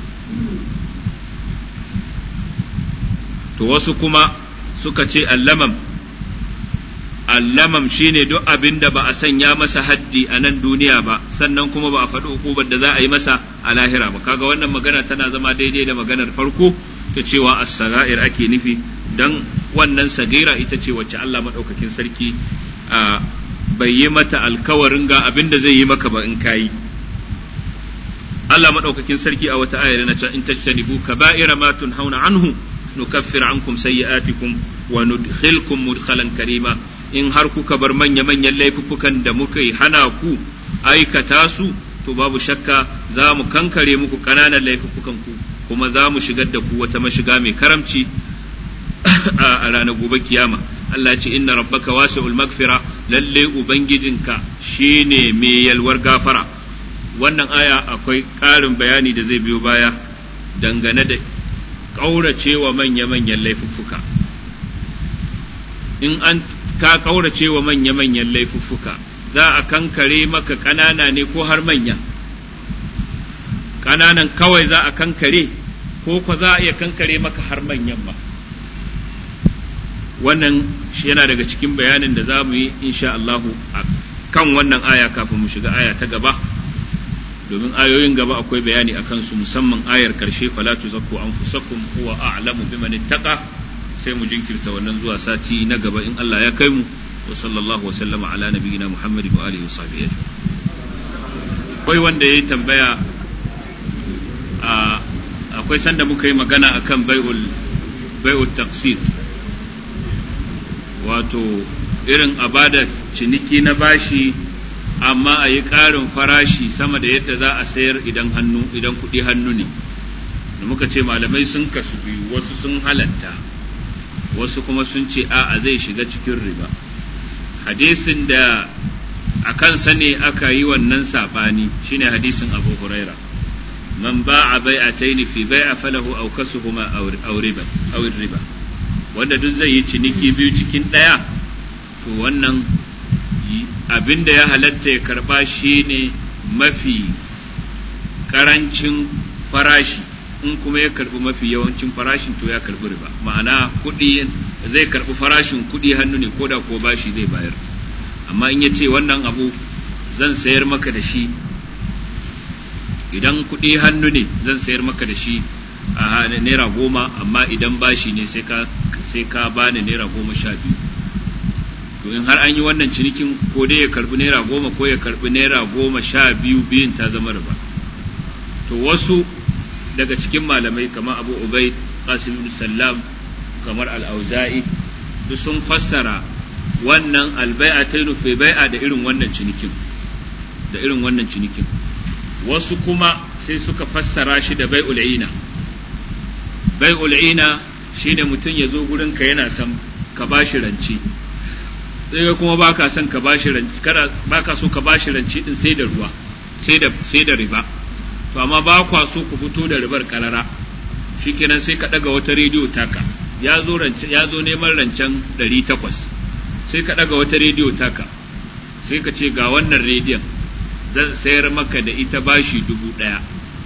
[SPEAKER 1] To wasu kuma suka ce allamam allamam shine duk abin da ba a sanya masa haddi a nan duniya ba, sannan kuma ba a faɗi hukubar da za a yi masa a lahira ba. Kaga wannan magana tana zama daidai da maganar farko ta cewa as-sagair ake nufi, dan wannan sagira ita ce wacce Allah madaukakin sarki a bai yi mata alkawarin ga abin da zai yi maka ba in kayi. Allah madaukakin sarki a wata ayar na ce in tajtanibu kaba'ira ma tunhauna anhu nukaffir ankum sayyi'atikum wa nudkhilkum mudkhalan karima. In har kuka bar manya manyan laifuffukan da muka yi hana ku aikata su, to babu shakka za mu kankare muku kananan laifuffukan ku, kuma za mu shigar da ku wata mashiga mai karamci a ranar gobe kiyama. Allah ya ce inna rabbaka wasi'ul maghfira, lalle ubangijinka shine mai yalwar gafara. Wannan aya akwai ƙarin bayani da zai biyo baya dangane da ƙauracewa manya-manyan laifuffuka. In an ka ƙauracewa manya-manyan laifuffuka, za a kankare maka ƙanana ne ko har manya? Ƙananan kawai za a kankare, ko ko za a iya kankare maka har manyan ma? Wannan shi yana daga cikin bayanin da za mu yi insha Allahu a kan wannan aya kafin mu shiga aya ta gaba, domin ayoyin gaba akwai bayani a kansu, musamman ayar karshe fala tuzakku anfusakum huwa a'lamu biman ittaqa. Sai mu jinkirta wannan zuwa sati na gaba in Allah ya kai mu. Wa sallallahu wa sallama ala nabiyyina Muhammadin wa alihi wa sahbihi. Akwai wanda yayi tambaya a akwai sanda muka yi magana akan bai'ul bai'ut taqsid, wato irin a bada ciniki na bashi amma a yi ƙarin farashi sama da yadda za a sayar idan hannu idan kuɗi hannu ne, da muka ce malamai sun kasu biyu, wasu sun halatta wasu kuma sun ce a'a zai shiga cikin riba. Hadisin da a kansa ne aka yi wannan saɓani shine hadisin Abu Huraira, man ba'a bai'ataini fi bai'a falahu aw kasuhuma aw riba aw riba, wanda duk zai yi ciniki biyu cikin ɗaya to wannan abinda ya halatta ya karba shine mafi karancin farashi, in kuma ya karbi mafi yawancin farashin to ya karbi riba, ma'ana kuɗi zai karbi farashin kuɗi hannu ne koda ko bashi zai bayar. Amma in ya ce wannan abu zan sayar maka da shi, idan kuɗi hannu ne zan sayar maka da shi a naira goma, amma idan bashi ne sai ka sai ka bani naira goma sha biyu, to in har an yi wannan cinikin ko dai ya karbi naira goma ko ya karbi naira goma sha biyu, biyun ta zama riba. To wasu daga cikin malamai kamar Abu Ubaid Qasim ibn Sallam, kamar Al-Auza'i, duk sun fassara wannan albai'atainu fi bai'a da irin wannan cinikin da irin wannan cinikin. Wasu kuma sai suka fassara shi da bai'ul ina. Bai'ul ina shine mutum ya zo gurin ka yana son ka bashi ranci, sai kuma baka son ka bashi ranci, kada baka so ka bashi ranci din sai da ruwa, sai da sai da riba, to amma ba kwa so ku fito da ribar karara, shikenan sai ka daga wata rediyo taka, ya zo rance ya zo neman rancen ɗari takwas, sai ka daga wata rediyo taka, sai ka ce ga wannan rediyon zan sayar maka da ita bashi dubu ɗaya,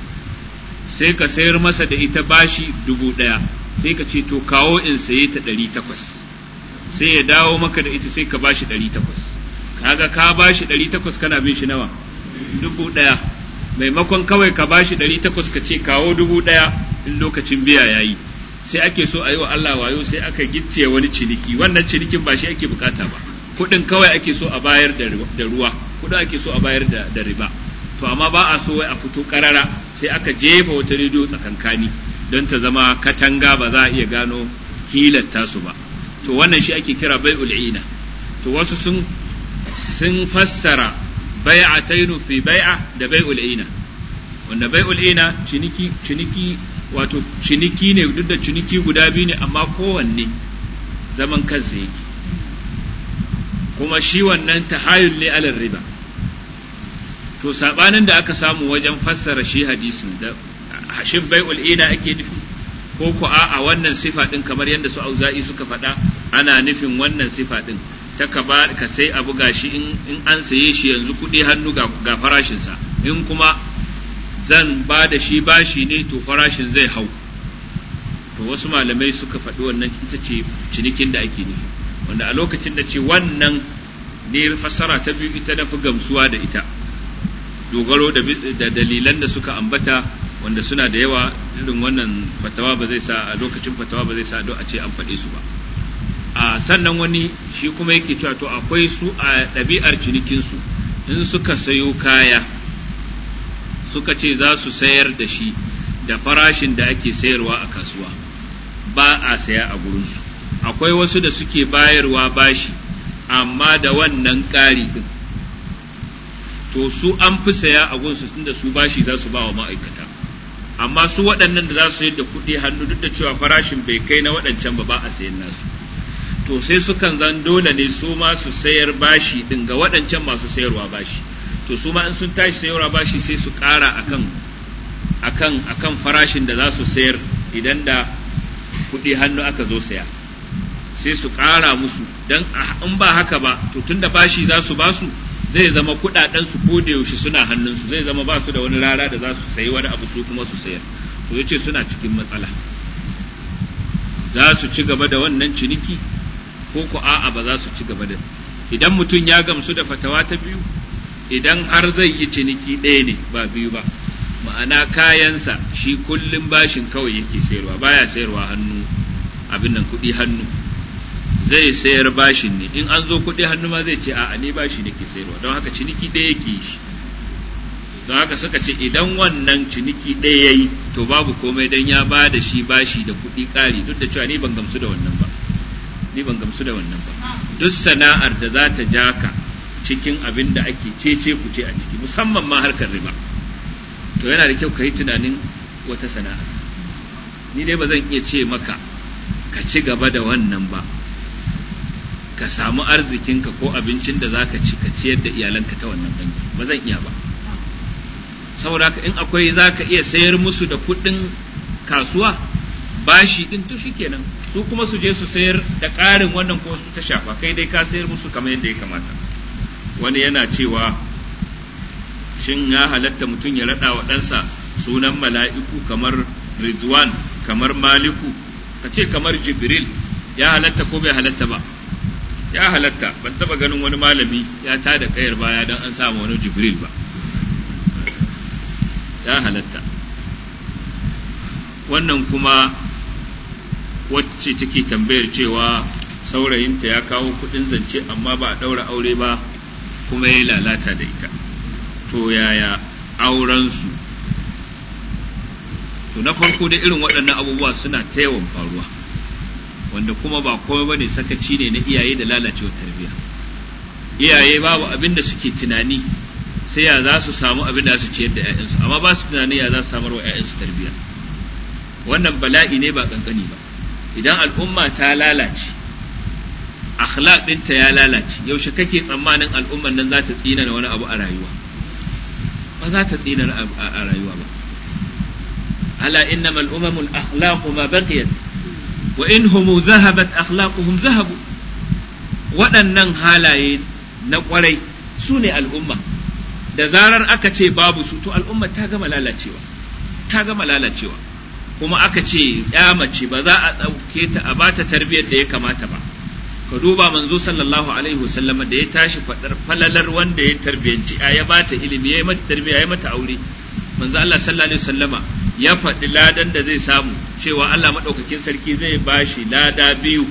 [SPEAKER 1] sai ka sayar masa da ita bashi dubu ɗaya, sai ka ce to kawo in saye ta ɗari takwas, sai ya dawo maka da ita sai ka bashi ɗari takwas, kaga ka bashi ɗari takwas kana bin shi nawa? Dubu ɗaya. Maimakon kawai ka bashi ɗari takwas ka ce kawo dubu ɗaya in lokacin biya yayi, sai ake so a yi wa Allah wayo, sai aka gicciye wani ciniki, wannan cinikin ba shi ake bukata ba, kuɗin kawai ake so a bayar da ruwa, kuɗin ake so a bayar da riba. To amma ba a so wai a fito karara, sai aka jefa wata rediyo tsakankani don ta zama katanga, ba za a iya gano hilatta su ba. To wannan shi ake kira bai'ul ina. To wasu sun sun fassara bai'atainu fi bai'a da bai'ul ina, wanda bai'ul ina ciniki ciniki wato ciniki ne, duk da ciniki guda biyu ne amma kowanne zaman kansa yake, kuma shi wannan tahayul ne alal riba. To sabanin da aka samu wajen fassara shi hadisin, da shin bai'ul ina ake nufi ko ko a'a wannan sifa din kamar yadda su Auza'i suka faɗa, ana nufin wannan sifa din ta ka ba ka sai abu gashi in in an saye shi yanzu kuɗi hannu ga, ga farashinsa, in kuma zan ba da shi bashi ne to farashin zai hau. To wasu malamai suka faɗi wannan ita ce cinikin da ake nufi, wanda a lokacin da ce wannan ne fassara ta biyu ita na fi gamsuwa da ita, dogaro da, da dalilan da suka ambata wanda suna da yawa. Irin wannan fatawa ba zai sa a lokacin fatawa ba zai sa a ce an faɗe su ba. A sannan wani shi kuma yake cewa to akwai su a ɗabi'ar cinikinsu, in suka sayo kaya suka ce za su sayar da shi da farashin da ake sayarwa a kasuwa, ba a saya a gurinsu. Akwai wasu da suke bayarwa bashi amma da wannan ƙari din, to su an fi saya a gunsu tunda su bashi za su ba wa ma'aikata, amma su waɗannan da za su sayar da kuɗi hannu duk da cewa farashin bai kai na waɗancan ba, ba a sayan nasu. To sai sukan zan dole ne su ma su sayar bashi din ga waɗancan masu sayarwa bashi, to su ma in sun tashi sayarwa bashi sai su ƙara akan akan akan farashin da za su sayar idan da kuɗi hannu aka zo saya, sai su ƙara musu, dan in ba haka ba to tunda bashi za su ba su, zai zama kuɗaɗen su ko da yaushe suna hannunsu, zai zama ba su da wani rara da za su sayi wani abu su kuma su sayar, to yace suna cikin matsala. Za su ci gaba da wannan ciniki ko ko a'a ba za su ci gaba da. Idan mutum ya gamsu da fatawa ta biyu, idan har zai yi ciniki ɗaya ne ba biyu ba, ma'ana kayansa shi kullum bashin kawai yake sayarwa, baya sayarwa hannu abin nan kuɗi hannu, zai sayar bashin ne, in an zo kuɗi hannu ma zai ce a'a ne bashi nake sayarwa, don haka ciniki ɗaya yake shi. Don haka suka ce idan wannan ciniki ɗaya yayi to babu komai dan ya ba da shi bashi da kuɗi ƙari, duk da cewa ni ban gamsu da wannan ba. ni ban gamsu da wannan ba. Duk sana'ar da za ta ja ka cikin abin da ake cece ku ce a ciki, musamman ma harkar riba, to yana da kyau ka yi tunanin wata sana'a. Ni dai ba zan iya ce maka ka ci gaba da wannan ba, ka samu arzikinka ko abincin da za ka ci ka ciyar da iyalanka ta wannan hanya, ba zan iya ba. Saboda haka in akwai za ka iya sayar musu da kuɗin kasuwa bashi ɗin to shikenan, su kuma su je su sayar da ƙarin wannan ko su ta shafa, kai dai ka sayar musu kamar yadda ya kamata. Wani yana cewa shin ya halatta mutum ya raɗa wa ɗansa sunan mala'iku kamar Ridwan, kamar Maliku, ka ce kamar Jibril, ya halatta ko bai halatta ba? Ya halatta. Ban taba ganin wani malami ya tada kayar baya don an samu wani Jibril ba. Ya halatta. Wannan kuma wacce take tambayar cewa saurayinta ya kawo kudin zance amma ba a daura aure ba kuma ya lalata da ita, to yaya aurensu? To na farko da irin waɗannan abubuwa suna ta yawan faruwa, wanda kuma ba komai bane sakaci ne na iyaye da lalacewar tarbiyya. Iyaye babu abin da suke tunani sai ya za su samu abin da su ciyar da ƴaƴansu, amma ba su tunani ya za su samar wa ƴaƴansu tarbiyya. Wannan bala'i ne ba kankani ba. Idan al'umma ta lalace, akhlaq ɗinta ya lalace, yaushe kake tsammanin al'umman nan za ta tsina wani abu a rayuwa? Ba za ta tsina a rayuwa ba. ala innamal umamul akhlaqu ma baqiyat wa inhum dhahabat akhlaquhum dhahabu. Waɗannan halaye na ƙwarai su ne al'umma, da zarar aka ce babu su to al'umma ta gama lalacewa, ta gama lalacewa. Kuma aka ce ya mace ba za a ɗauke ta a bata tarbiyyar da ya kamata ba. Ka duba manzo sallallahu alaihi wasallam da ya tashi faɗar falalar wanda ya tarbiyyanci ya bata ilimi, ya yi mata tarbiyya, ya mata aure. Manzo Allah sallallahu alaihi wasallama ya faɗi ladan da zai samu, cewa Allah madaukakin sarki zai bashi lada biyu.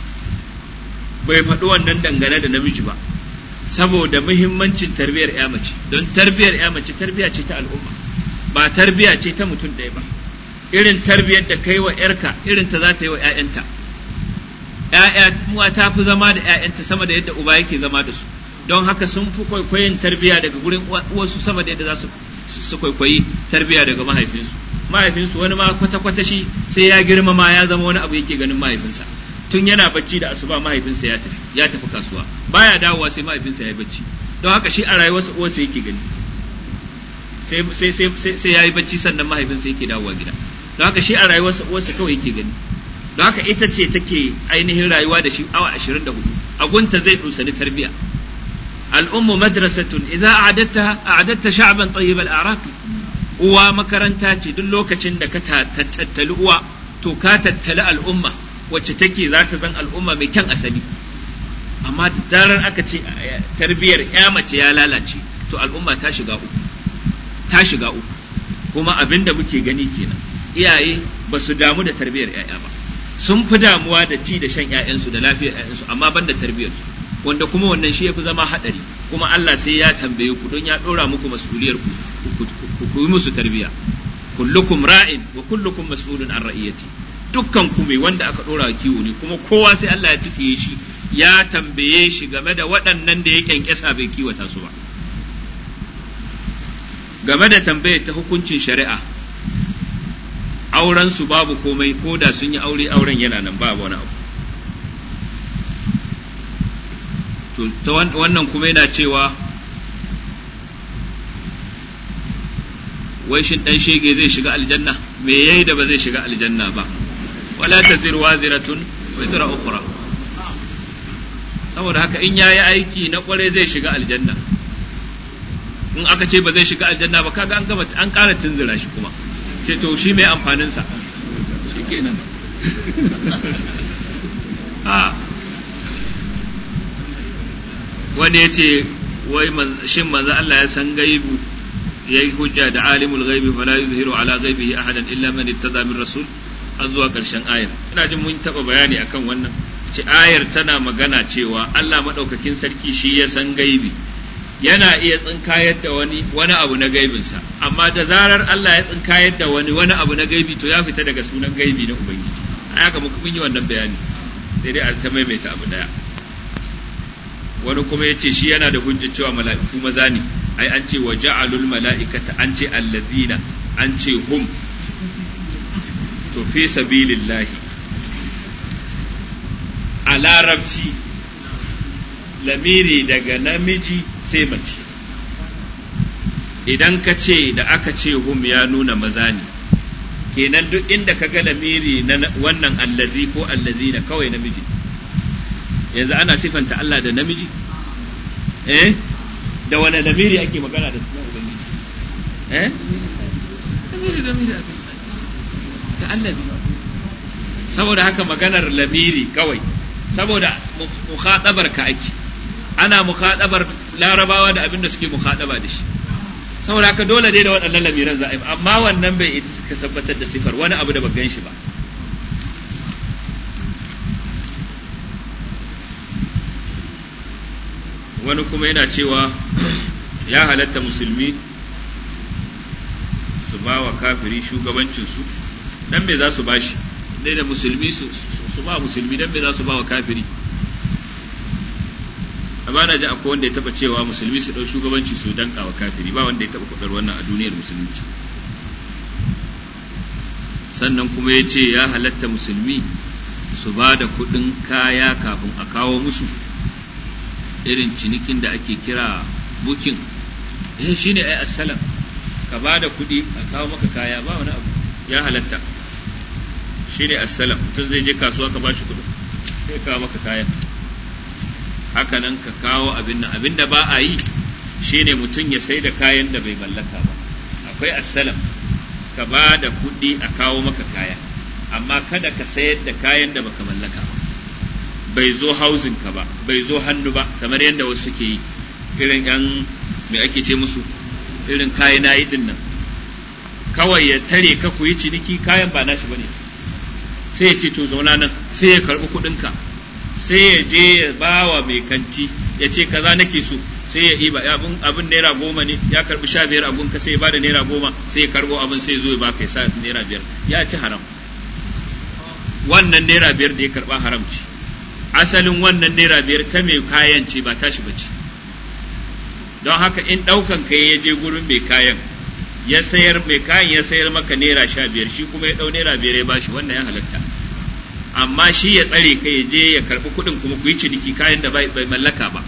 [SPEAKER 1] Bai faɗi wannan dangane da namiji ba, saboda muhimmancin tarbiyyar ya mace, don tarbiyyar ya mace tarbiyya ce ta al'umma, ba tarbiyya ce ta mutum ɗaya ba. Irin tarbiyyar da kai wa ‘yarka irin ta za ta yi wa ‘ya'yanta. ‘Ya'ya uwa ta fi zama da ‘ya'yanta sama da yadda uba yake zama da su, don haka sun fi kwaikwayon tarbiyya daga gurin uwarsu sama da yadda za su kwaikwayi tarbiyya daga mahaifinsu. Mahaifinsu wani ma kwata-kwata shi sai ya girma ma ya zama wani abu yake ganin mahaifinsa. Tun yana bacci da asuba mahaifinsa ya tafi ya tafi kasuwa, baya dawowa sai mahaifinsa ya yi bacci, don haka shi a rayuwarsa uwarsa yake gani, sai sai sai sai ya yi bacci sannan mahaifinsa yake dawowa gida. Don haka shi a rayuwarsa uwarsa kawai yake gani, don haka ita ce take ainihin rayuwa da shi awa ashirin da hudu. A gunta zai dusani tarbiya. Al'ummu madrasatun idza a'adatta a'adatta sha'ban tayyib al-a'raq. Uwa makaranta ce, duk lokacin da ka tattali uwa to ka tattali al'umma wacce take za ta zan al'umma mai kyan asali. Amma da zarar aka ce tarbiyar ya mace ya lalace to al'umma ta shiga uku, ta shiga uku. Kuma abin da muke gani kenan, iyaye ba su damu da tarbiyar ‘ya'ya ba, sun fi damuwa da ci da shan ‘ya'yansu da lafiyar ‘ya'yansu, amma ban da tarbiyar su, wanda kuma wannan shi ya fi zama haɗari. Kuma Allah sai ya tambaye ku, don ya ɗora muku mas'uliyar ku ku yi musu tarbiya. Kullukum ra'in wa kullukum mas'ulun an ra'iyati. Dukkan ku mai wanda aka ɗora kiwo ne, kuma kowa sai Allah ya tsiye shi ya tambaye shi game da waɗannan da ya kyankyasa bai kiwata su ba. Game da tambayar ta hukuncin shari'a, auren su babu komai, ko da sun yi aure auren yana nan babu wani abu. To ta wannan kuma yana cewa wai shin dan shege zai shiga aljanna? Me yayi da ba zai shiga aljanna ba? Wala tazir waziratun wizra ukhra. Saboda haka in yayi aiki na kware zai shiga aljanna. In aka ce ba zai shiga aljanna ba, kaga an gaba an ƙara tunzura shi kuma. Ce to shi mai amfanin sa shikenan. a wani yace wai shin manzo Allah ya san gaibu, yayi hujja da alimul ghaibi fala yuzhiru ala ghaibihi ahadan illa man ittada min rasul, har zuwa karshen ayar. Ina jin mun taba bayani akan wannan, ce ayar tana magana cewa Allah madaukakin sarki shi ya san gaibi, yana iya tsinkayar da wani wani abu na gaibinsa, amma da zarar Allah ya tsinkayar da wani wani abu na gaibi to ya fita daga sunan gaibi na ubangiji. Ai haka muka mun yi wannan bayani. sai dai a ta maimaita abu daya. Wani kuma ya ce shi yana da hujjar cewa mala'iku maza ne, ai an ce wa ja'alul mala'ikata, an ce allazina, an ce hum, to fi sabilillahi a larabci lamiri daga namiji sai mace. Idan ka ce da aka ce hum ya nuna maza ne, kenan duk inda ka ga lamiri na wannan allazi ko allazina kawai namiji. Yanzu ana sifanta Allah da namiji? Eh? Da wani lamiri ake magana da sunan Ubangiji? Eh? Lamiri lamiri ake da allazi. Saboda haka maganar lamiri kawai, saboda mukhatabar ka ake, ana mukhatabar larabawa da abinda suke mukhataba da shi. Saboda haka dole dai da waɗannan lamiran za a yi, amma wannan bai ita suka tabbatar da sifar wani abu da ba gan shi ba. Wani kuma yana cewa ya halatta musulmi su ba wa kafiri shugabancinsu, dan me za su ba shi, dai da musulmi su ba musulmi, dan me za su ba wa kafiri. amma na ji akwai wanda ya taba cewa musulmi su dau shugabanci su danka wa kafiri, ba wanda ya taba kudar wannan a duniyar musulunci. Sannan kuma ya ce ya halatta musulmi su ba da kudin kaya kafin a kawo musu, irin cinikin da ake kira bukin. eh shine ai assalam, ka ba da kudi a kawo maka kaya, ba wani abu, ya halatta, shine assalam. mutum zai je kasuwa ka ba shi kudin sai kawo maka kaya. Haka nan ka kawo abin nan, abin da ba a yi shine mutum ya sai da kayan da bai mallaka ba. Akwai assalam, ka ba da kuɗi a kawo maka kaya, amma kada ka sayar da kayan da baka mallaka ba, bai zo housing ka ba, bai zo hannu ba, kamar yadda wasu suke yi, irin yan me ake ce musu, irin kayan nayi din nan, kawai ya tare ka ku yi ciniki, kayan ba nashi bane, sai ya ce to zauna nan, sai ya karɓi kuɗinka, sai ya je ya bawa mai kanti ya ce kaza nake so, sai ya iba abin abin naira goma ne, ya karbi sha biyar abun ka, sai ya bada naira goma, sai ya karbo abin, sai ya zo ya baka ya sa naira biyar, ya ci haram. Wannan naira biyar da ya karba haram ce, asalin wannan naira biyar ta mai kayan ce, ba tashi bace. Don haka in daukan ka ya je gurin mai kayan ya sayar, mai kayan ya sayar maka naira sha biyar, shi kuma ya dau naira biyar ya bashi, wannan ya halatta. Amma shi ya tsare ka ya je ya karbi kuɗin kuma ku yi ciniki kayan da bai mallaka ba.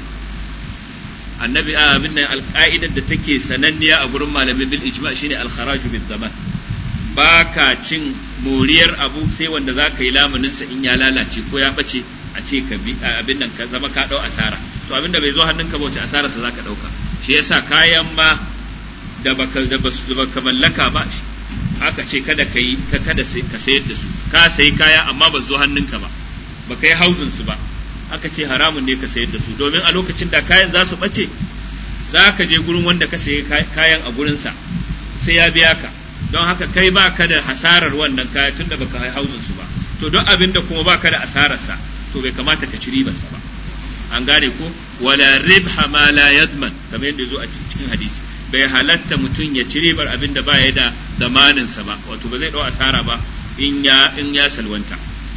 [SPEAKER 1] Annabi abin nan alƙa'idar da take sananniya a gurin malamin bil ijma shine al-kharaju bil zaman, ba ka cin moriyar abu sai wanda za ka yi lamunin sa in ya lalace ko ya bace, a ce ka bi abin nan ka zama ka dau asara. To abin da bai zo hannunka ba, wace asara sa za ka dauka? Shi yasa kayan ma da baka da baka mallaka ba aka ce kada ka yi ka kada ka sayar da su, ka sayi kaya amma ba zo hannunka ba, ba ka yi hauzin su ba, aka ce haramun ne ka sayar da su, domin a lokacin da kayan za su bace za ka je gurin wanda ka sayi kayan a gurinsa sai ya biya ka. Don haka kai ba ka da hasarar wannan kaya tunda baka yi hauzin su ba, to don abin da kuma ba ka da asararsa to bai kamata ka ci ribarsa ba. An gane ko? Wala ribha ma la yadman, kamar yadda zo a cikin hadisi, bai halatta mutum ya ci ribar abin da ba ya da zamaninsa ba, wato ba zai ɗau asara ba in ya in ya salwanta.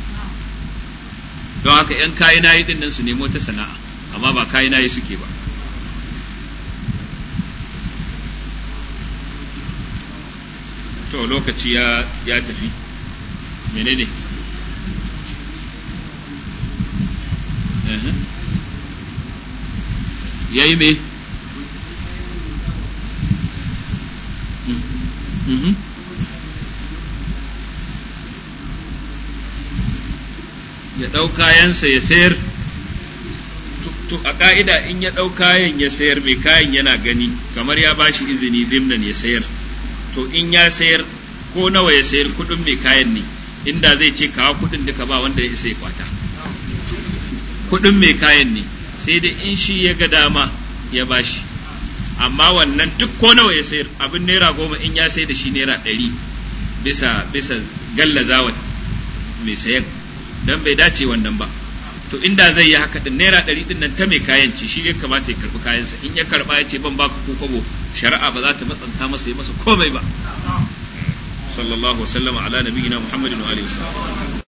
[SPEAKER 1] Don haka ‘yan kayi nayi ɗin nan su nemo ta sana'a, amma ba kayi nayi suke ba. To lokaci ya ya tafi, menene? Yayi me? Ya ɗau kayansa ya sayar, to a ƙa'ida in ya ɗau kayan ya sayar, mai kayan yana gani kamar ya bashi izini zimnan ya sayar, to in ya sayar ko nawa ya sayar kuɗin mai kayan ne, inda zai ce kawo kuɗin duka ba wanda ya isa ya kwata, kuɗin mai kayan ne, sai dai in shi ya ga dama ya bashi. Amma wannan duk ko nawa ya sayar, abin naira goma in ya sayar da shi naira ɗari bisa bisa gallazawa mai sayan, dan bai dace wannan ba. To inda zai yi haka din naira ɗari din nan ta mai kayan ce, shi ya kamata ya karɓi kayansa, in ya karɓa ya ce ban baka ko kwabo, shari'a ba za ta matsanta masa ya masa komai ba. Sallallahu alaihi wa sallam ala nabiyina Muhammadin wa alihi wa sallam.